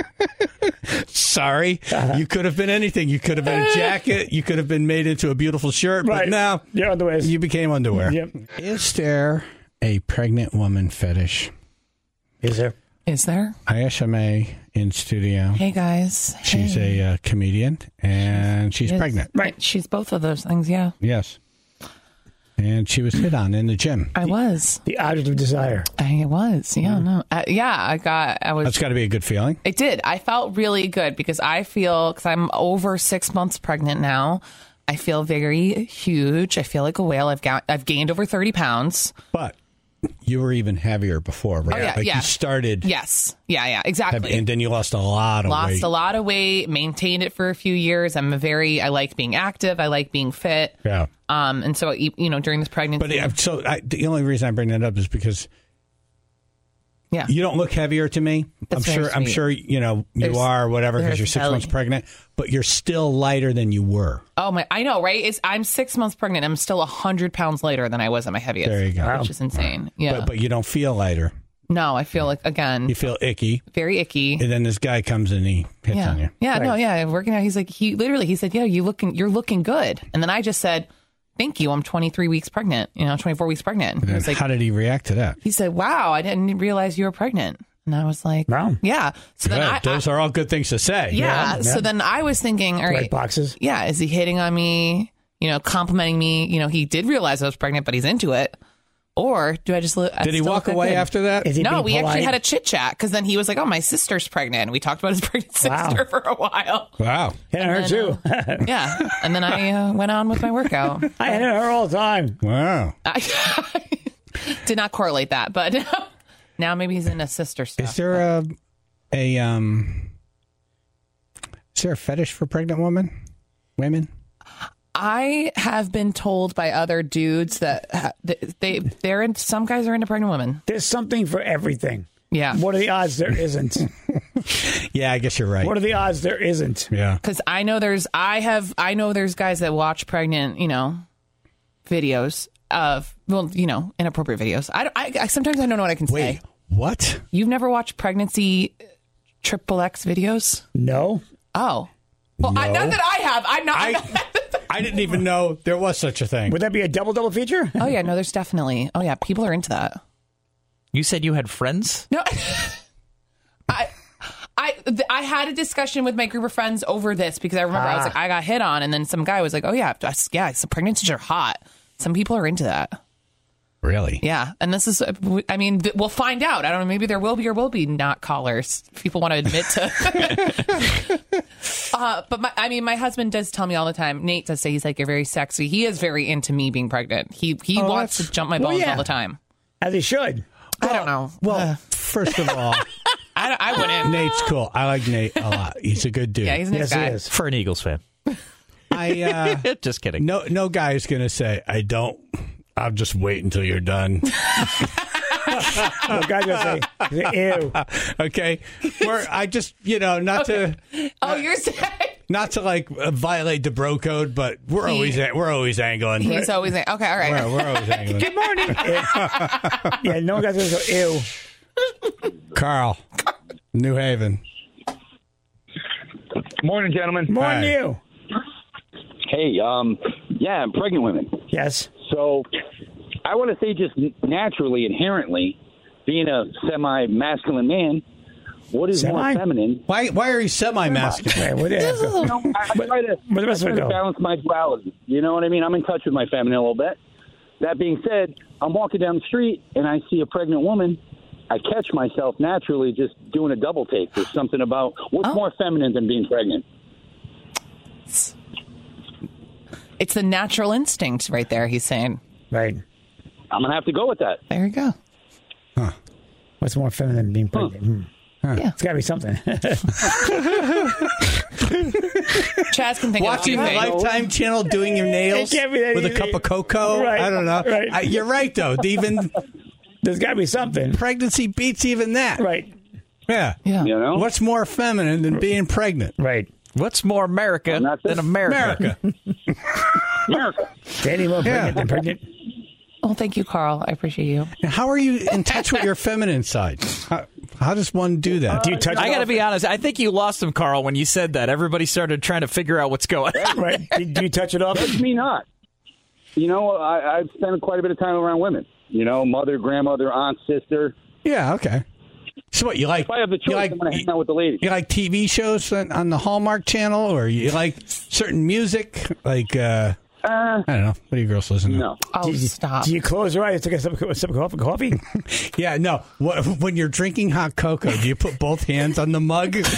Sorry, you could have been anything. You could have been a jacket. You could have been made into a beautiful shirt. Right. But no, Your underwear. you became underwear. Yep. Is there a pregnant woman fetish? Is there? Is there? Ayesha May in studio. Hey guys. She's Hey. a uh, comedian and she's Yes. pregnant. Right. She's both of those things. Yeah. Yes. And she was hit on in the gym. I was. The object of desire. I was. Yeah. No. Uh, yeah. I got. I was. That's got to be a good feeling. It did. I felt really good because I feel, because I'm over six months pregnant now, I feel very huge. I feel like a whale. I've got, I've gained over thirty pounds. But you were even heavier before, right? Oh, yeah, like yeah. you started Yes. Yeah, yeah, exactly. heavy, and then you lost a lot of Lost weight. a lot of weight, maintained it for a few years. I'm a very, I like being active. I like being fit. Yeah. Um, and so, you you know, during this pregnancy. But uh, so I, the only reason I bring that up is because yeah. you don't look heavier to me. That's I'm very sure. I'm sweet. sure you know you There's- are, or whatever, because there's you're six belly. months pregnant. But you're still lighter than you were. Oh my! I know, right? It's I'm six months pregnant. I'm still a hundred pounds lighter than I was at my heaviest. There you go. Which is insane. Yeah. But, but you don't feel lighter. no, I feel like again You feel icky, very icky. and then this guy comes and he hits yeah. on you. Yeah, no, yeah. Working out, he's like, he literally, he said, yeah, you looking, you're looking good. And then I just said, thank you. I'm twenty-three weeks pregnant, you know, twenty-four weeks pregnant. And And I then was like, how did he react to that? he said, wow, I didn't realize you were pregnant. And I was like, Wow. yeah. So Good. then I, Those are all good things to say. yeah. Yeah. So then I was thinking, all right, Right boxes. yeah, is he hitting on me? You know, complimenting me? You know, he did realize I was pregnant, but he's into it. Or do I just look? I Did he still walk look away good? after that? Is he No, being we actually polite? had a chit chat because then he was like, "Oh, my sister's pregnant." And we talked about his pregnant Wow. sister for a while. Wow. Hit on her And too. then, Yeah, and then I uh, went on with my workout. I hit on her all the time. Wow. I did not correlate that, but now maybe he's into sister stuff. Is there a a um? Is there a fetish for pregnant women? Women? I have been told by other dudes that uh, they they're in. Some guys are into pregnant women. There's something for everything. Yeah. What are the odds there isn't? Yeah, I guess you're right. What are the odds there isn't? Yeah. Because I know there's, I have, I know there's guys that watch pregnant, you know, videos of, well, you know, inappropriate videos. I, don't- I, I sometimes I don't know what I can Wait, say. What? You've never watched pregnancy triple X videos? No. Oh. Well, I, No. not that I have. I'm not. I'm I- not I didn't even know there was such a thing. Would that be a double double feature? oh yeah, no, there's definitely. Oh yeah, people are into that. You said you had friends? No, I, I, th- I had a discussion with my group of friends over this because I remember I was Ah. like, I got hit on, and then some guy was like, oh yeah, that's- yeah, so pregnancies are hot. Some people are into that. Really? Yeah, and this is, I mean, th- we'll find out. I don't know. Maybe there will be or will be not callers. People want to admit to. uh, but my, I mean, my husband does tell me all the time. Nate does say he's like, you're very sexy. He is very into me being pregnant. He he Oh, wants to that's- jump my well, bones yeah. all the time. As he should. I don't know. Well, first of all, I, don't- I wouldn't. Nate's cool. I like Nate a lot. He's a good dude. Yeah, he's a nice Yes, he guy. is. For an Eagles fan. I uh, Just kidding. no no guy is gonna say I don't. I'll just wait until you're done. The guy's going to say, ew. Okay, where I just you know not to Oh, you're saying not to like uh, violate the bro code, but we're He- always we're always angling. he's always like, okay, all right. We're, we're always angling. Good morning. Yeah, no guy's going to go, ew. Carl, New Haven. Morning, gentlemen. More Hi. than you. Hey, um, yeah, pregnant women. Yes. So I want to say just naturally, inherently, being a semi-masculine man, what is Semi? more feminine? Why why are you semi-masculine? Wait, what the heck? You know, I, I try to, Where the rest I of try it to go? balance my duality. You know what I mean? I'm in touch with my feminine a little bit. That being said, I'm walking down the street and I see a pregnant woman. I catch myself naturally just doing a double take. There's something about what's Oh. more feminine than being pregnant. It's the natural instinct right there, he's saying. Right. I'm going to have to go with that. There you go. What's more feminine than being pregnant? Hmm. Yeah. It's got to be something. Chaz can think Watching of the anything. Lifetime Channel doing your nails It can't be that with a easy. cup of cocoa. Right, I don't know. right. I, you're right, though. Even There's got to be something. pregnancy beats even that. Right. Yeah. Yeah. You know? What's more feminine than being pregnant? Right. What's more America And that's it. than America? America. America. Danny more Yeah. pregnant than pregnant. Oh, thank you, Carl. I appreciate you. Now, how are you in touch with your feminine side? How, how does one do that? Do you touch I it got to off? be honest. I think you lost him, Carl, when you said that. Everybody started trying to figure out what's going on. Right. Do, do you touch it off? Judge me not. You know, I, I've spent quite a bit of time around women. You know, mother, grandmother, aunt, sister. Yeah, okay. So what, you like, If I have the choice, you like, I'm going to hang out with the ladies. you like T V shows on, on the Hallmark Channel, or you like certain music? Like, uh, Uh, I don't know. What do you girls listen to? no. Oh, Do you, stop. do you close your eyes, take a sip, a sip of coffee? coffee? Yeah, no. What, when you're drinking hot cocoa, do you put both hands on the mug? you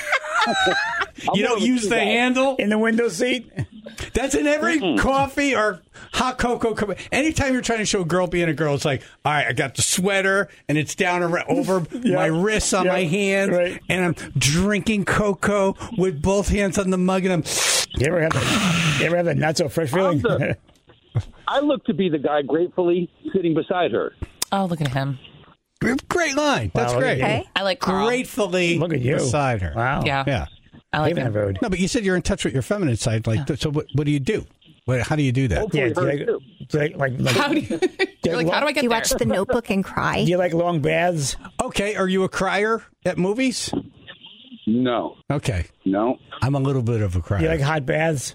more don't of a use tea the guy. handle? In the window seat? That's in every Mm-mm. coffee or hot cocoa. co- Anytime you're trying to show a girl being a girl, it's like, all right, I got the sweater and it's down ar- over my wrists on Yeah. my hands, Right. and I'm drinking cocoa with both hands on the mug, and I'm. You ever have that, you ever have that not so fresh feeling? the- I look to be the guy gratefully sitting beside her. Oh, look at him. Great line. That's Wow, look at great. you. Okay. I like Carl. Gratefully Look at you. beside her. Wow. Yeah. Yeah. I like Leaving him. that road. No, but you said you're in touch with your feminine side. Like, so what? What do you do? What, how do you do that? Hopefully Yeah, do you hers like, too. do you like, like, like, How do you, you're like, how do I Do get you there? watch The Notebook and cry? do you like long baths? Okay, are you a crier at movies? No. Okay, No. I'm a little bit of a crier. Do you like hot baths?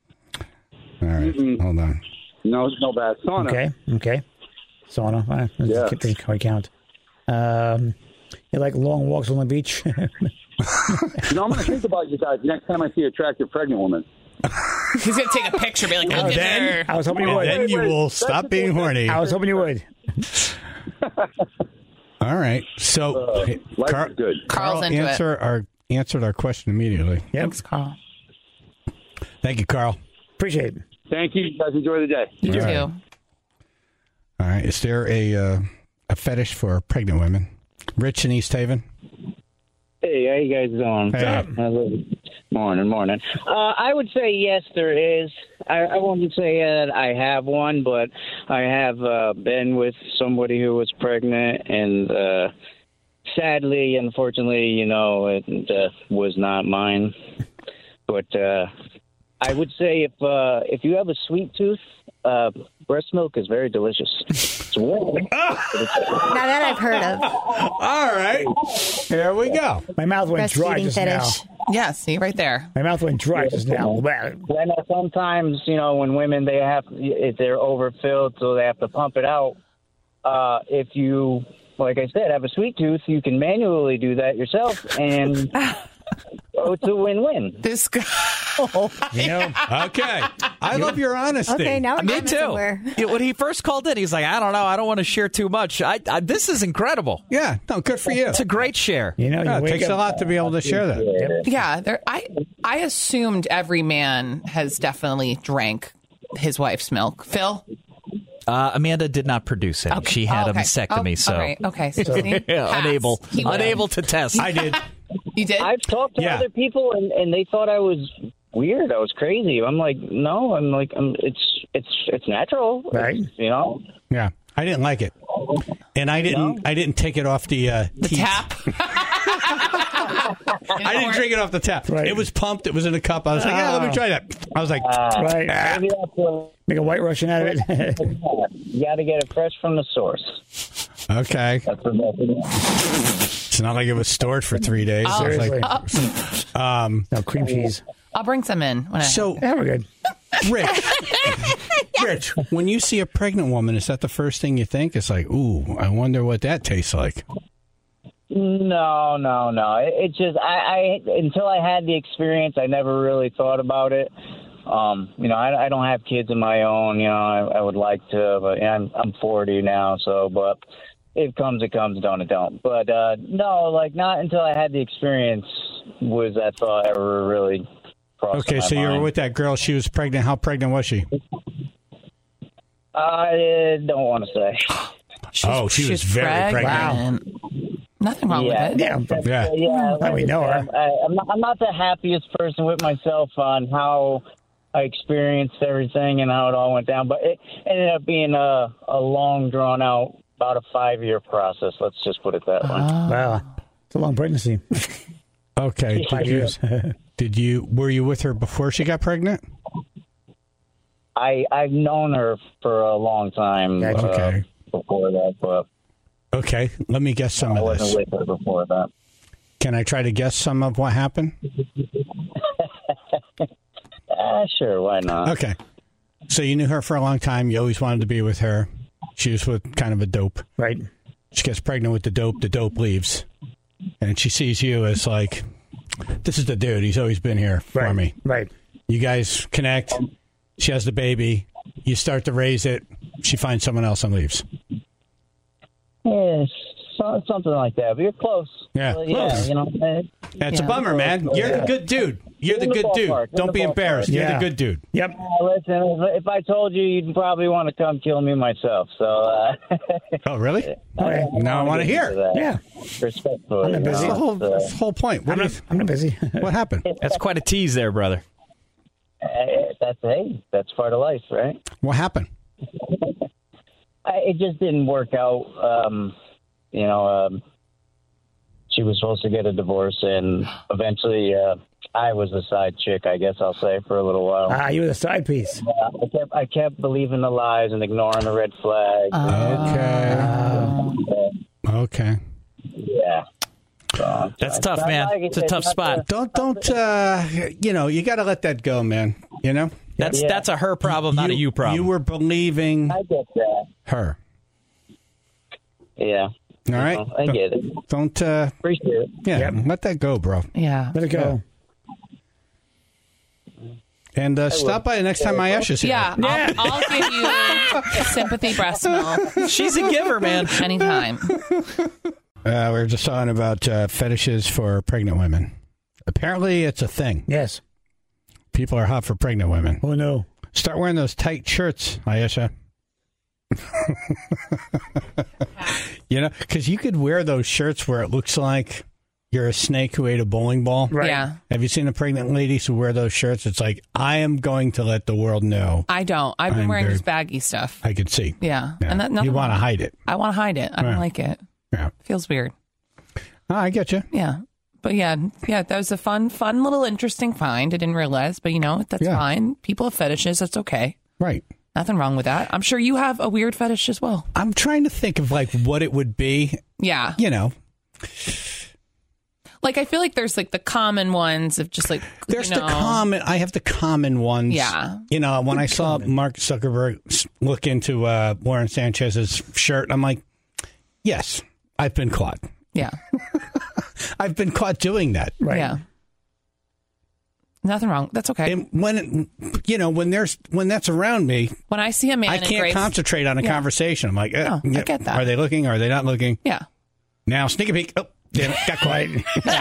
All right, Mm-mm. hold on. No, no bad. Sauna. Okay. Okay. Sauna. All right. Let's Yeah. keep things how we count. Um, you like long walks on the beach? You know, I'm going to think about you guys next time I see an attractive pregnant woman. He's going to take a picture, be like, look at then- her. I was hoping you And would. then you will stop being horny. I was hoping you would. All right. So, Uh, hey, life Car- is good. Carl Carl's into answer it. our answered our question immediately. Yep. Thanks, Carl. Thank you, Carl. Appreciate it. Thank you. You guys enjoy the day. You All too. right. All right. Is there a uh, a fetish for pregnant women? Rich in East Haven. Hey, how you guys doing? Hey. Morning, morning. Uh, I would say yes, there is. I, I wouldn't say that I have one, but I have uh, been with somebody who was pregnant, and uh, sadly, unfortunately, you know, it uh, was not mine. But uh, I would say if uh, if you have a sweet tooth, uh, breast milk is very delicious. It's warm. Now that I've heard of. All right. Here we go. My mouth went dry Breastfeeding just fetish. now. Yeah, see, right there. My mouth went dry just now. I know sometimes, you know, when women, they have, if they're overfilled, so they have to pump it out. Uh, if you, like I said, have a sweet tooth, you can manually do that yourself, and oh, it's a win-win. This guy. You know? Okay. I love your honesty. Okay, now we're Me going too. somewhere. Yeah, when he first called in, he's like, I don't know. I don't want to share too much. I, I This is incredible. Yeah. No, good for you. It's a great share. You know, you Yeah, it wake takes up- a lot to be able to share that. Yep. Yeah, there. I I assumed every man has definitely drank his wife's milk. Phil. Uh, Amanda did not produce it. Okay. She had Oh, a okay. mastectomy, Oh, so all right. Okay, so yeah, pass. unable, He won. unable to test. I did. You did? I've talked to Yeah. other people, and, and they thought I was weird. I was crazy. I'm like, no. I'm like, I'm, it's it's it's natural, Right. It's, you know. Yeah. I didn't like it. And I didn't No? I didn't take it off the uh The teat. tap. I didn't drink it off the tap. Right. It was pumped. It was in a cup. I was like, yeah, let me try that. I was like, Right. ah. Maybe that's what, Make a white Russian out of it. you got to get it fresh from the source. okay. That's the best thing. It's not like it was stored for three days. Oh. It was Seriously. like, um, No, cream cheese. I'll bring some in. When I, so, Yeah, we're good. Rich, Rich, when you see a pregnant woman, is that the first thing you think? It's like, ooh, I wonder what that tastes like. No, no, no. It, it just I, I until I had the experience, I never really thought about it. Um, you know, I, I don't have kids of my own. You know, I, I would like to, but yeah, I'm I'm forty now, so but if it comes, it comes. Don't it don't. But uh, no, like not until I had the experience was that thought ever really crossed Okay, my so you were mind. with that girl. She was pregnant. How pregnant was she? I don't want to say. she's, Oh, she was she's very pregnant. Nothing wrong Yeah. with it. Yeah. Yeah. Yeah, Now we know her. I, I'm not. I'm not the happiest person with myself on how I experienced everything and how it all went down. But it ended up being a a long, drawn out, about a five year process. Let's just put it that way. Wow. It's a long pregnancy. Okay. Five Did you, years. did you, were you with her before she got pregnant? I I've known her for a long time. Gotcha. uh, Okay. Before that, but Okay. Let me guess some I of wasn't this. with her before that. Can I try to guess some of what happened? Ah, sure, why not? Okay. So you knew her for a long time. You always wanted to be with her. She was with kind of a dope. Right. She gets pregnant with the dope. The dope leaves. And she sees you as like, this is the dude. He's always been here for Right. me. Right. You guys connect. She has the baby. You start to raise it. She finds someone else and leaves. Yeah, so, something like that. But you're close. Yeah. Well, yeah, Close. you know. uh, That's Yeah. a bummer, man. You're the good dude. You're the In the good dude. ballpark. In Don't the be ballpark. embarrassed. You're Yeah. the good dude. Yep. Uh, listen, if, if I told you, you'd probably want to come kill me myself. So, uh, Oh, really? Okay. Now I want to hear. Yeah. Respectfully. I'm not you That's busy. the know, whole, it's, uh, that's the whole point. What, I'm do not, you, I'm not busy. what happened? That's quite a tease there, brother. uh, that's hey, that's part of life, right? What happened? I, it just didn't work out. Um, you know, um, she was supposed to get a divorce, and eventually, uh, I was the side chick, I guess I'll say, for a little while. Ah, you were the side piece. Uh, I kept I kept believing the lies and ignoring the red flags. Okay. Okay. Yeah. So, That's I- tough, I man. like it. It's a tough not spot. the- Don't, don't, uh, you know, you got to let that go, man. You know? That's Yeah. that's a her problem, not a you problem. You were believing I get that. her. Yeah. All right? I get it. Don't, uh, Appreciate it. yeah, Yep. let that go, bro. Yeah. Let it go. And uh, stop by the next time Ayesha's here. Yeah, I'll, I'll give you sympathy breast milk She's a giver, man. anytime. Uh, we were just talking about uh, fetishes for pregnant women. Apparently, it's a thing. Yes. People are hot for pregnant women. Oh, no. Start wearing those tight shirts, Ayesha. You know, because you could wear those shirts where it looks like you're a snake who ate a bowling ball. Right. Yeah. Have you seen the pregnant ladies who wear those shirts? It's like, I am going to let the world know. I don't. I've been I'm wearing very- this baggy stuff. I could see. Yeah. Yeah. And that, nothing You want to wrong. hide it. I want to hide it. I don't Yeah. like it. Yeah. Feels weird. Oh, I get you. Yeah. But yeah, yeah, that was a fun, fun little interesting find. I didn't realize, but you know, that's Yeah. fine. People have fetishes. That's okay. Right. Nothing wrong with that. I'm sure you have a weird fetish as well. I'm trying to think of like what it would be. Yeah. You know. Like, I feel like there's like the common ones of just like, There's you know, the common, I have the common ones. Yeah. You know, when I saw Mark Zuckerberg s- look into uh, Warren Sanchez's shirt, I'm like, yes, I've been caught. Yeah. I've been caught doing that. Yeah. Nothing wrong. That's okay. And when, you know, when there's, when that's around me, When I see a man I in can't gray- concentrate on a Yeah. conversation. I'm like, eh, No, I yeah, get that. Are they looking? Are they not looking? Yeah. Now, sneak a peek. Oh, damn it, got quiet.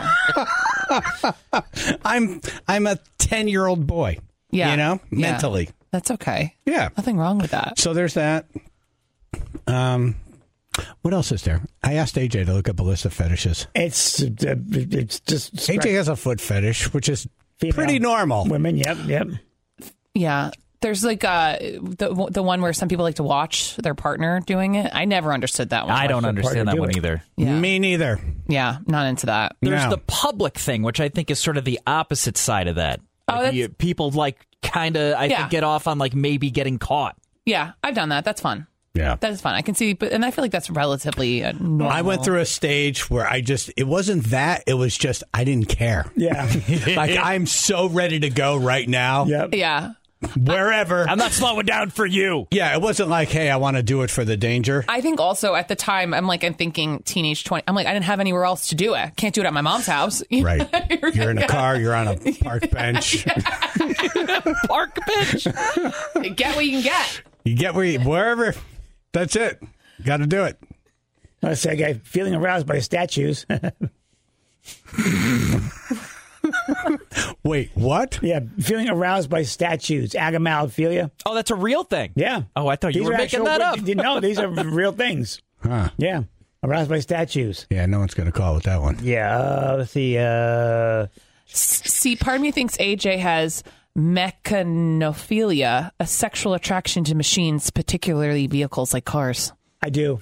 I'm, I'm a ten-year-old boy. Yeah. You know, Yeah. mentally. That's okay. Yeah. Nothing wrong with that. So there's that. Um, what else is there? I asked A J to look up a list of fetishes. It's uh, it's just A J has a foot fetish, which is Female pretty normal. Women, yep, yep. Yeah. There's like uh, the the one where some people like to watch their partner doing it. I never understood that one. I don't understand that one either. Yeah. Me neither. Yeah, not into that. There's No. the public thing, which I think is sort of the opposite side of that. Oh, Like, that's- you- people like kind of, I Yeah. think, get off on like maybe getting caught. Yeah, I've done that. That's fun. Yeah. That is fun. I can see, but and I feel like that's relatively uh, normal. I went through a stage where I just, it wasn't that, it was just, I didn't care. Yeah. Like, I'm so ready to go right now. Yep. Yeah. Wherever. I'm not slowing down for you. Yeah, it wasn't like, hey, I want to do it for the danger. I think also at the time, I'm like, I'm thinking teenage twenty. I'm like, I didn't have anywhere else to do it. Can't do it at my mom's house. Right. You're in a car, you're on a park bench. Park bench. Get what you can get. You get where you, wherever. That's it. Got to do it. Let's say a guy feeling aroused by statues. Wait, what? Yeah, feeling aroused by statues. Agamalitophilia. Oh, that's a real thing. Yeah. Oh, I thought you These were are making actual- that up. No, these are real things. Huh. Yeah. Aroused by statues. Yeah, no one's going to call with that one. Yeah. Uh, let's see. Uh, See, part of me thinks A J has mechanophilia, a sexual attraction to machines, particularly vehicles like cars. I do.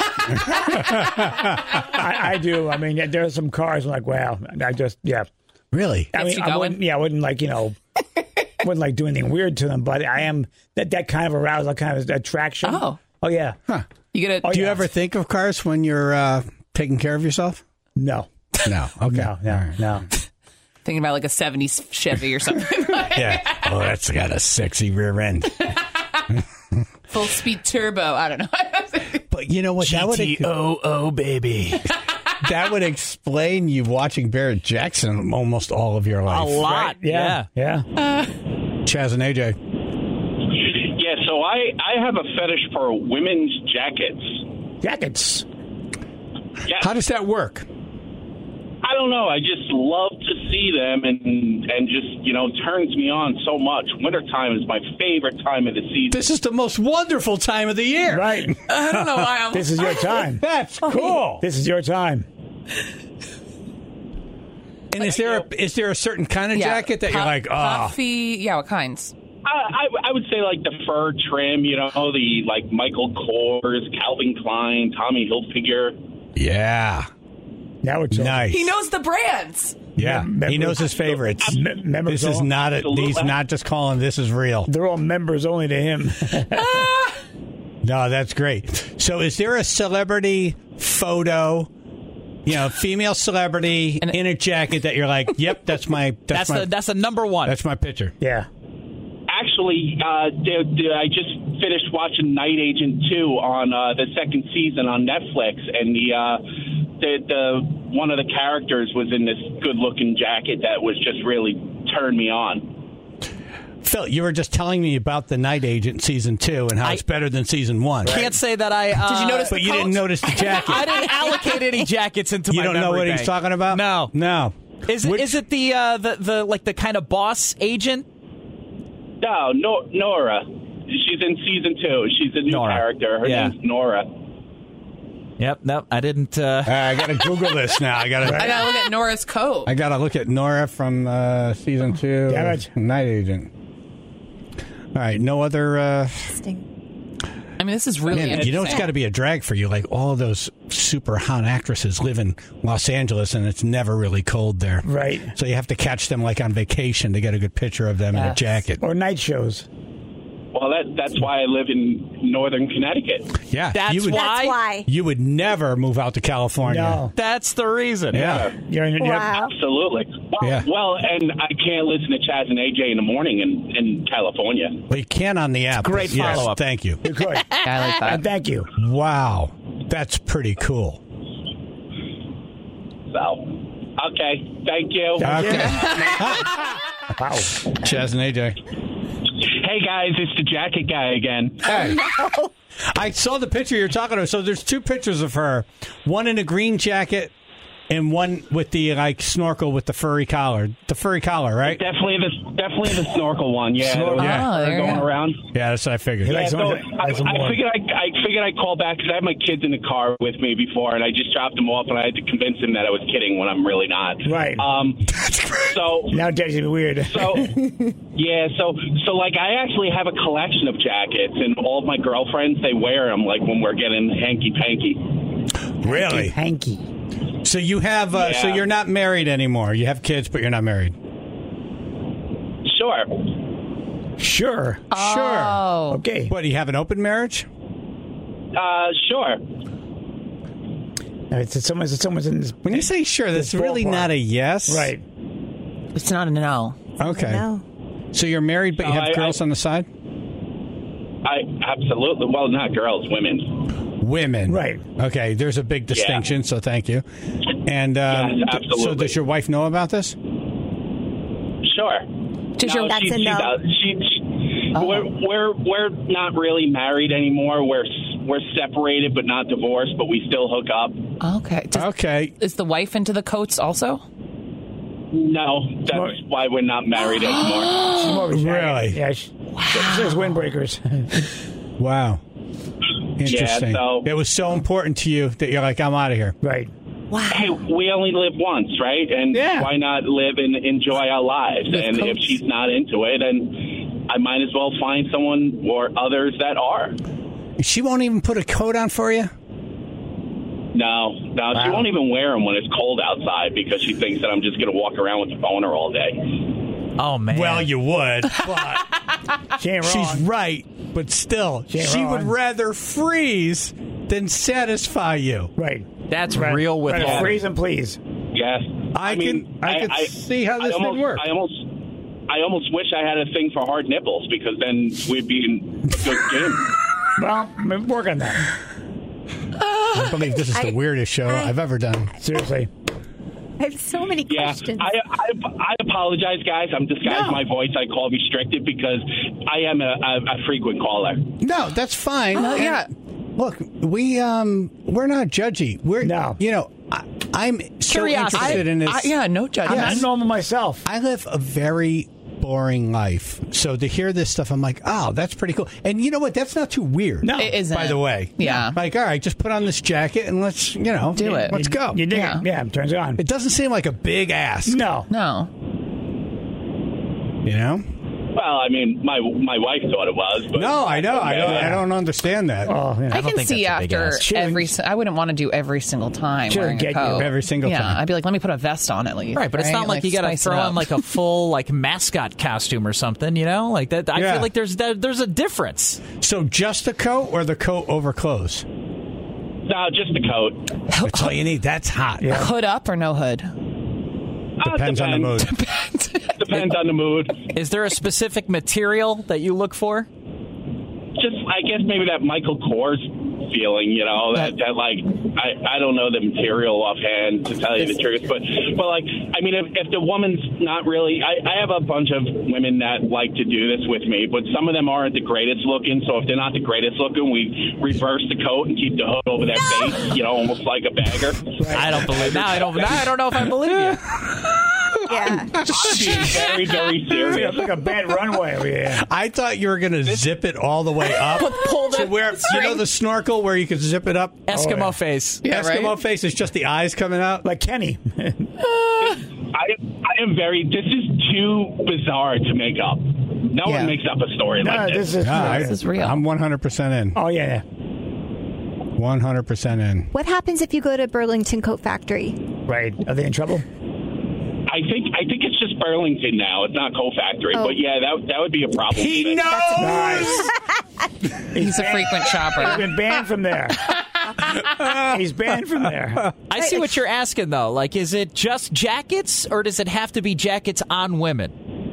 I, I do. I mean, there are some cars I'm like, wow. I just, yeah. Really? I Gets mean, you I going? wouldn't, yeah, I wouldn't like, you know, wouldn't like do anything weird to them, but I am that, that kind of arousal, that kind of attraction. Oh. Oh, yeah. Huh. You get Oh, Do you yeah. ever think of cars when you're uh, taking care of yourself? No. No. Okay. No, no, no. thinking about like a seventies Chevy or something. Yeah. Oh, that's got a sexy rear end. Full speed turbo. I don't know. But you know what? That would G T O O, baby. that would explain you watching Barrett Jackson almost all of your A life. lot. Yeah. Yeah. Yeah. Chaz and A J. Yeah, so I, I have a fetish for women's jackets. Jackets. Yeah. How does that work? I don't know. I just love to see them, and and just, you know, turns me on so much. Wintertime is my favorite time of the season. This is the most wonderful time of the year. Right. I don't know why I'm. This is your time. That's cool. This is your time. And is there a, is there a certain kind of Yeah. jacket that you're Puff- like, oh, puffy? Yeah, what kinds? I, I, I would say like the fur trim, you know, the like Michael Kors, Calvin Klein, Tommy Hilfiger. yeah, Now we're talking. nice. He knows the brands. Yeah, Mem- he knows his favorites. M- members This is all- not a, he's not just calling this is real. They're all members only to him. No, that's great. So is there a celebrity photo, you know, female celebrity in a jacket that you're like, yep, that's my that's, That's my the that's the number one. that's my picture. Yeah. Actually, uh, d- d- I just finished watching Night Agent two on uh, the second season on Netflix, and the, uh, the the one of the characters was in this good-looking jacket that was just really turned me on. Phil, you were just telling me about the Night Agent season two and how I- it's better than season one. Can't say that I. Uh, Did you notice But the you coat? didn't notice the jacket. I didn't allocate any jackets into You my don't know memory what bank. he's talking about? No. No. Is it, Which- is it the uh, the the like the kind of boss agent? No, no, Nora. She's in season two. She's a new Nora. character. Her Yeah. name's Nora. Yep. No, I didn't. Uh, Uh, I got to Google this now. I got I to gotta look at Nora's coat. I got to look at Nora from uh, season two. Damn it. Night Agent. All right, no other. Uh, I mean, this is really man, you know, it's interesting. got to be a drag for you. Like all those super hot actresses live in Los Angeles, and it's never really cold there. Right. So you have to catch them like on vacation to get a good picture of them in a Yes. jacket. Or night shows. Well, that that's why I live in northern Connecticut. Yeah, That's you would, why? That's why. You would never move out to California. No. That's the reason. Yeah. You're, you're, Wow. Absolutely. Well, Yeah. well, and I can't listen to Chaz and A J in the morning in, in California. Well, you can on the app. great Yes, follow-up. Thank you. you're good. I like that. And thank you. Wow. That's pretty cool. So, okay, thank you. Okay. Wow. Chaz and A J. Hey guys, it's the jacket guy again. Hey. I saw the picture you're talking about. So there's two pictures of her. One in a green jacket and one with the like snorkel with the furry collar. The furry collar, right? Definitely the definitely the snorkel one. Yeah, Snorkel. yeah. Oh, there you going go. around. Yeah, that's what I figured. Yeah, so I, like some I more. figured I, I figured I'd call back because I had my kids in the car with me before, and I just dropped them off, and I had to convince them that I was kidding when I'm really not. Right. Um. So Now Dad's gonna be weird. So, yeah, so so like I actually have a collection of jackets, and all of my girlfriends they wear them like when we're getting hanky panky. Really? Hanky. So you have. Uh, So Yeah. you're not married anymore. You have kids, but you're not married. Sure. Sure. Sure. Oh. Okay. What? Do you have an open marriage? Uh, sure. No, it's, it's someone's. It's someone's in this. When you say sure, that's really ballpark. not a yes. Right. It's not a no. Okay. No. So you're married, but you No, have I- girls I- on the side. I absolutely. Well, not girls, women. Women. Right. Okay. There's a big distinction. So thank you. And um, Yes, d- so absolutely. does your wife know about this? Sure. Does No, your- That's she, a she no. does. She, she, we're, we're we're not really married anymore. We're we're separated, but not divorced. But we still hook up. Okay. Does, Okay. Is the wife into the coats also? No, that's why we're not married anymore. She's more of a jacket. Really? Yeah. She, wow. There's windbreakers. Wow. Interesting. so- it was so important to you that you're like, I'm out of here. Right. Hey, we only live once, right? And Yeah. why not live and enjoy our lives? Of And if course. she's not into it, then I might as well find someone or others that are. She won't even put a coat on for you? No, no, she Wow. won't even wear them when it's cold outside because she thinks that I'm just going to walk around with a boner all day. Oh, man. Well, you would, but She ain't wrong. she's right. But still, She she, ain't would wrong. rather freeze than satisfy you. Right. That's Right. real with Right. all. Freeze and please. Yes, I, mean, can I, can see how this I almost, thing works. I almost, I almost wish I had a thing for hard nipples because then we'd be in a good game. Well, I'm work on that. I believe this is the I- weirdest show I- I've ever done. Seriously. I have so many Yeah, questions. I, I I apologize, guys. I'm disguising No. my voice. I call restricted because I am a, a, a frequent caller. No, that's fine. Oh, And yeah. Look, we um we're not judgy. We're No. you know, I, I'm so Curiosity. interested in this. I- yeah, no judgment. I'm not normal myself. I live a very boring life. So to hear this stuff, I'm like, oh, that's pretty cool. And you know what? That's not too weird. No. It isn't. By the way. Yeah. Like, all right, just put on this jacket and let's, you know, Do it. Let's You- go. You dig Yeah. it. Yeah, turns it on. It doesn't seem like a big ass. No. No. You know? Well, I mean, my my wife thought it was. But No, I know. I don't, I don't understand that. Oh, yeah. I, can think see that's a big after ass. Shouldn't- every. si- I wouldn't want to do every single time Shouldn't wearing a get you coat. every single yeah, time. I'd be like, let me put a vest on at least. Right, but it's not like, you got to spice it throw up. on like a full like mascot costume or something, you know? Like that. I Yeah. feel like there's that, there's a difference. So just the coat or the coat over clothes? No, just the coat. That's all you need. That's hot. Yeah. hood up or no hood. Uh, Depends on the mood. Depends on the mood. Is there a specific material that you look for? Just, I guess maybe that Michael Kors feeling, you know, that, that like, I, I don't know the material offhand to tell you the truth, but, but like, I mean, if, if the woman's not really, I, I have a bunch of women that like to do this with me, but some of them aren't the greatest looking, so if they're not the greatest looking, we reverse the coat and keep the hood over their face, you know, almost like a bagger. I don't believe. Now I don't. Now I don't know if I believe you. Yeah. I'm being very, very serious. It's like a bad runway over here. I thought you were going to zip it all the way up Pull to the where you know the snorkel where you could zip it up. Eskimo Oh, yeah. face. Yeah, Eskimo right? face is just the eyes coming out. Like Kenny. I, I am very, this is too bizarre to make up. No Yeah. one makes up a story No, like this. this is. No, I, This is real. I'm one hundred percent in. Oh, yeah. one hundred percent in. What happens if you go to Burlington Coat Factory? Right. Are they in trouble? I I think I think it's just Burlington now. It's not Coal Factory, Oh. but yeah, that that would be a problem. He knows. He's a frequent shopper. He's been banned from there. He's banned from there. I see what you're asking, though. Like, is it just jackets, or does it have to be jackets on women?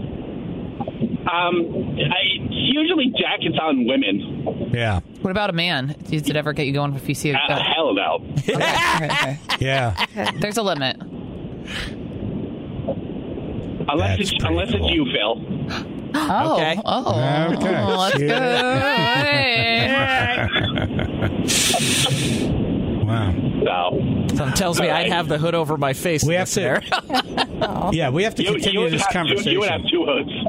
Um, I, usually jackets on women. Yeah. What about a man? Does it ever get you going if you see a Uh, hell no. Okay, okay, okay. Yeah. There's a limit. Unless it's unless it's you, Phil. Oh, Okay. oh, Okay. oh, that's Shit. good. Wow. No. Something tells me I'd have the hood over my face. We in have this to. scenario. Yeah, we have to You, you continue would this have two, conversation. you would have two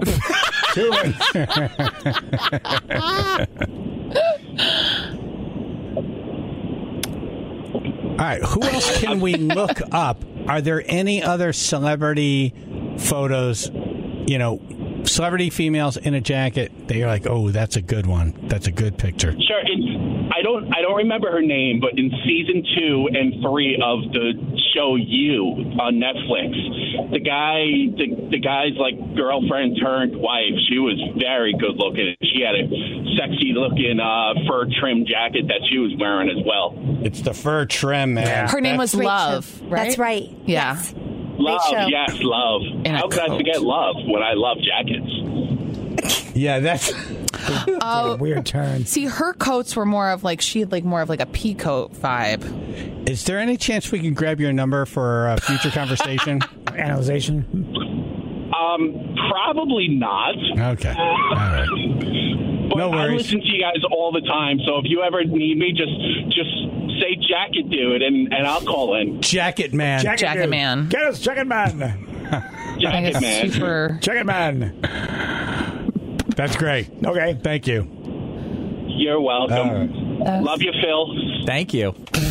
hoods. All right, who else can we look up? Are there any other celebrity photos, you know, celebrity females in a jacket that you're like, oh, that's a good one. That's a good picture. Sure. In, I don't I don't remember her name, but in season two and three of the show You on Netflix, the guy the, the guy's like girlfriend turned wife, she was very good looking. She had a sexy looking uh, fur trim jacket that she was wearing as well. It's the fur trim, man. Her name was Great Love, show. right? That's right. Yeah. Yes. Love, show. yes, love. In a How could I coat. forget love when I love jackets? Yeah, that's Oh, Weird turn. see, her coats were more of like she had like more of like a pea coat vibe. Is there any chance we can grab your number for a future conversation? Analyzation. Um, probably not. Okay. All right. But No I worries. listen to you guys all the time, so if you ever need me, just just say jacket dude, and, and I'll call in. Jacket man. Jacket dude. man. Get us, Jacket Man. I think Jacket it's man. super. Jacket Man. That's great. Okay. Thank you. You're welcome. All right. Love you, Phil. Thank you.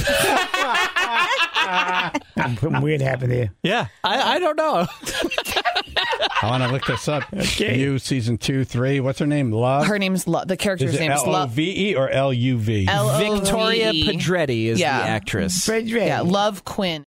Something weird happened here. Yeah, I, I don't know. I want to look this up. Okay. You season two, three. What's her name? Love. Her name's Love. The character's Is it name is L O Love. V E or L U V? L O V E. Victoria Pedretti is Yeah. the actress. Frederick. Yeah, Love Quinn.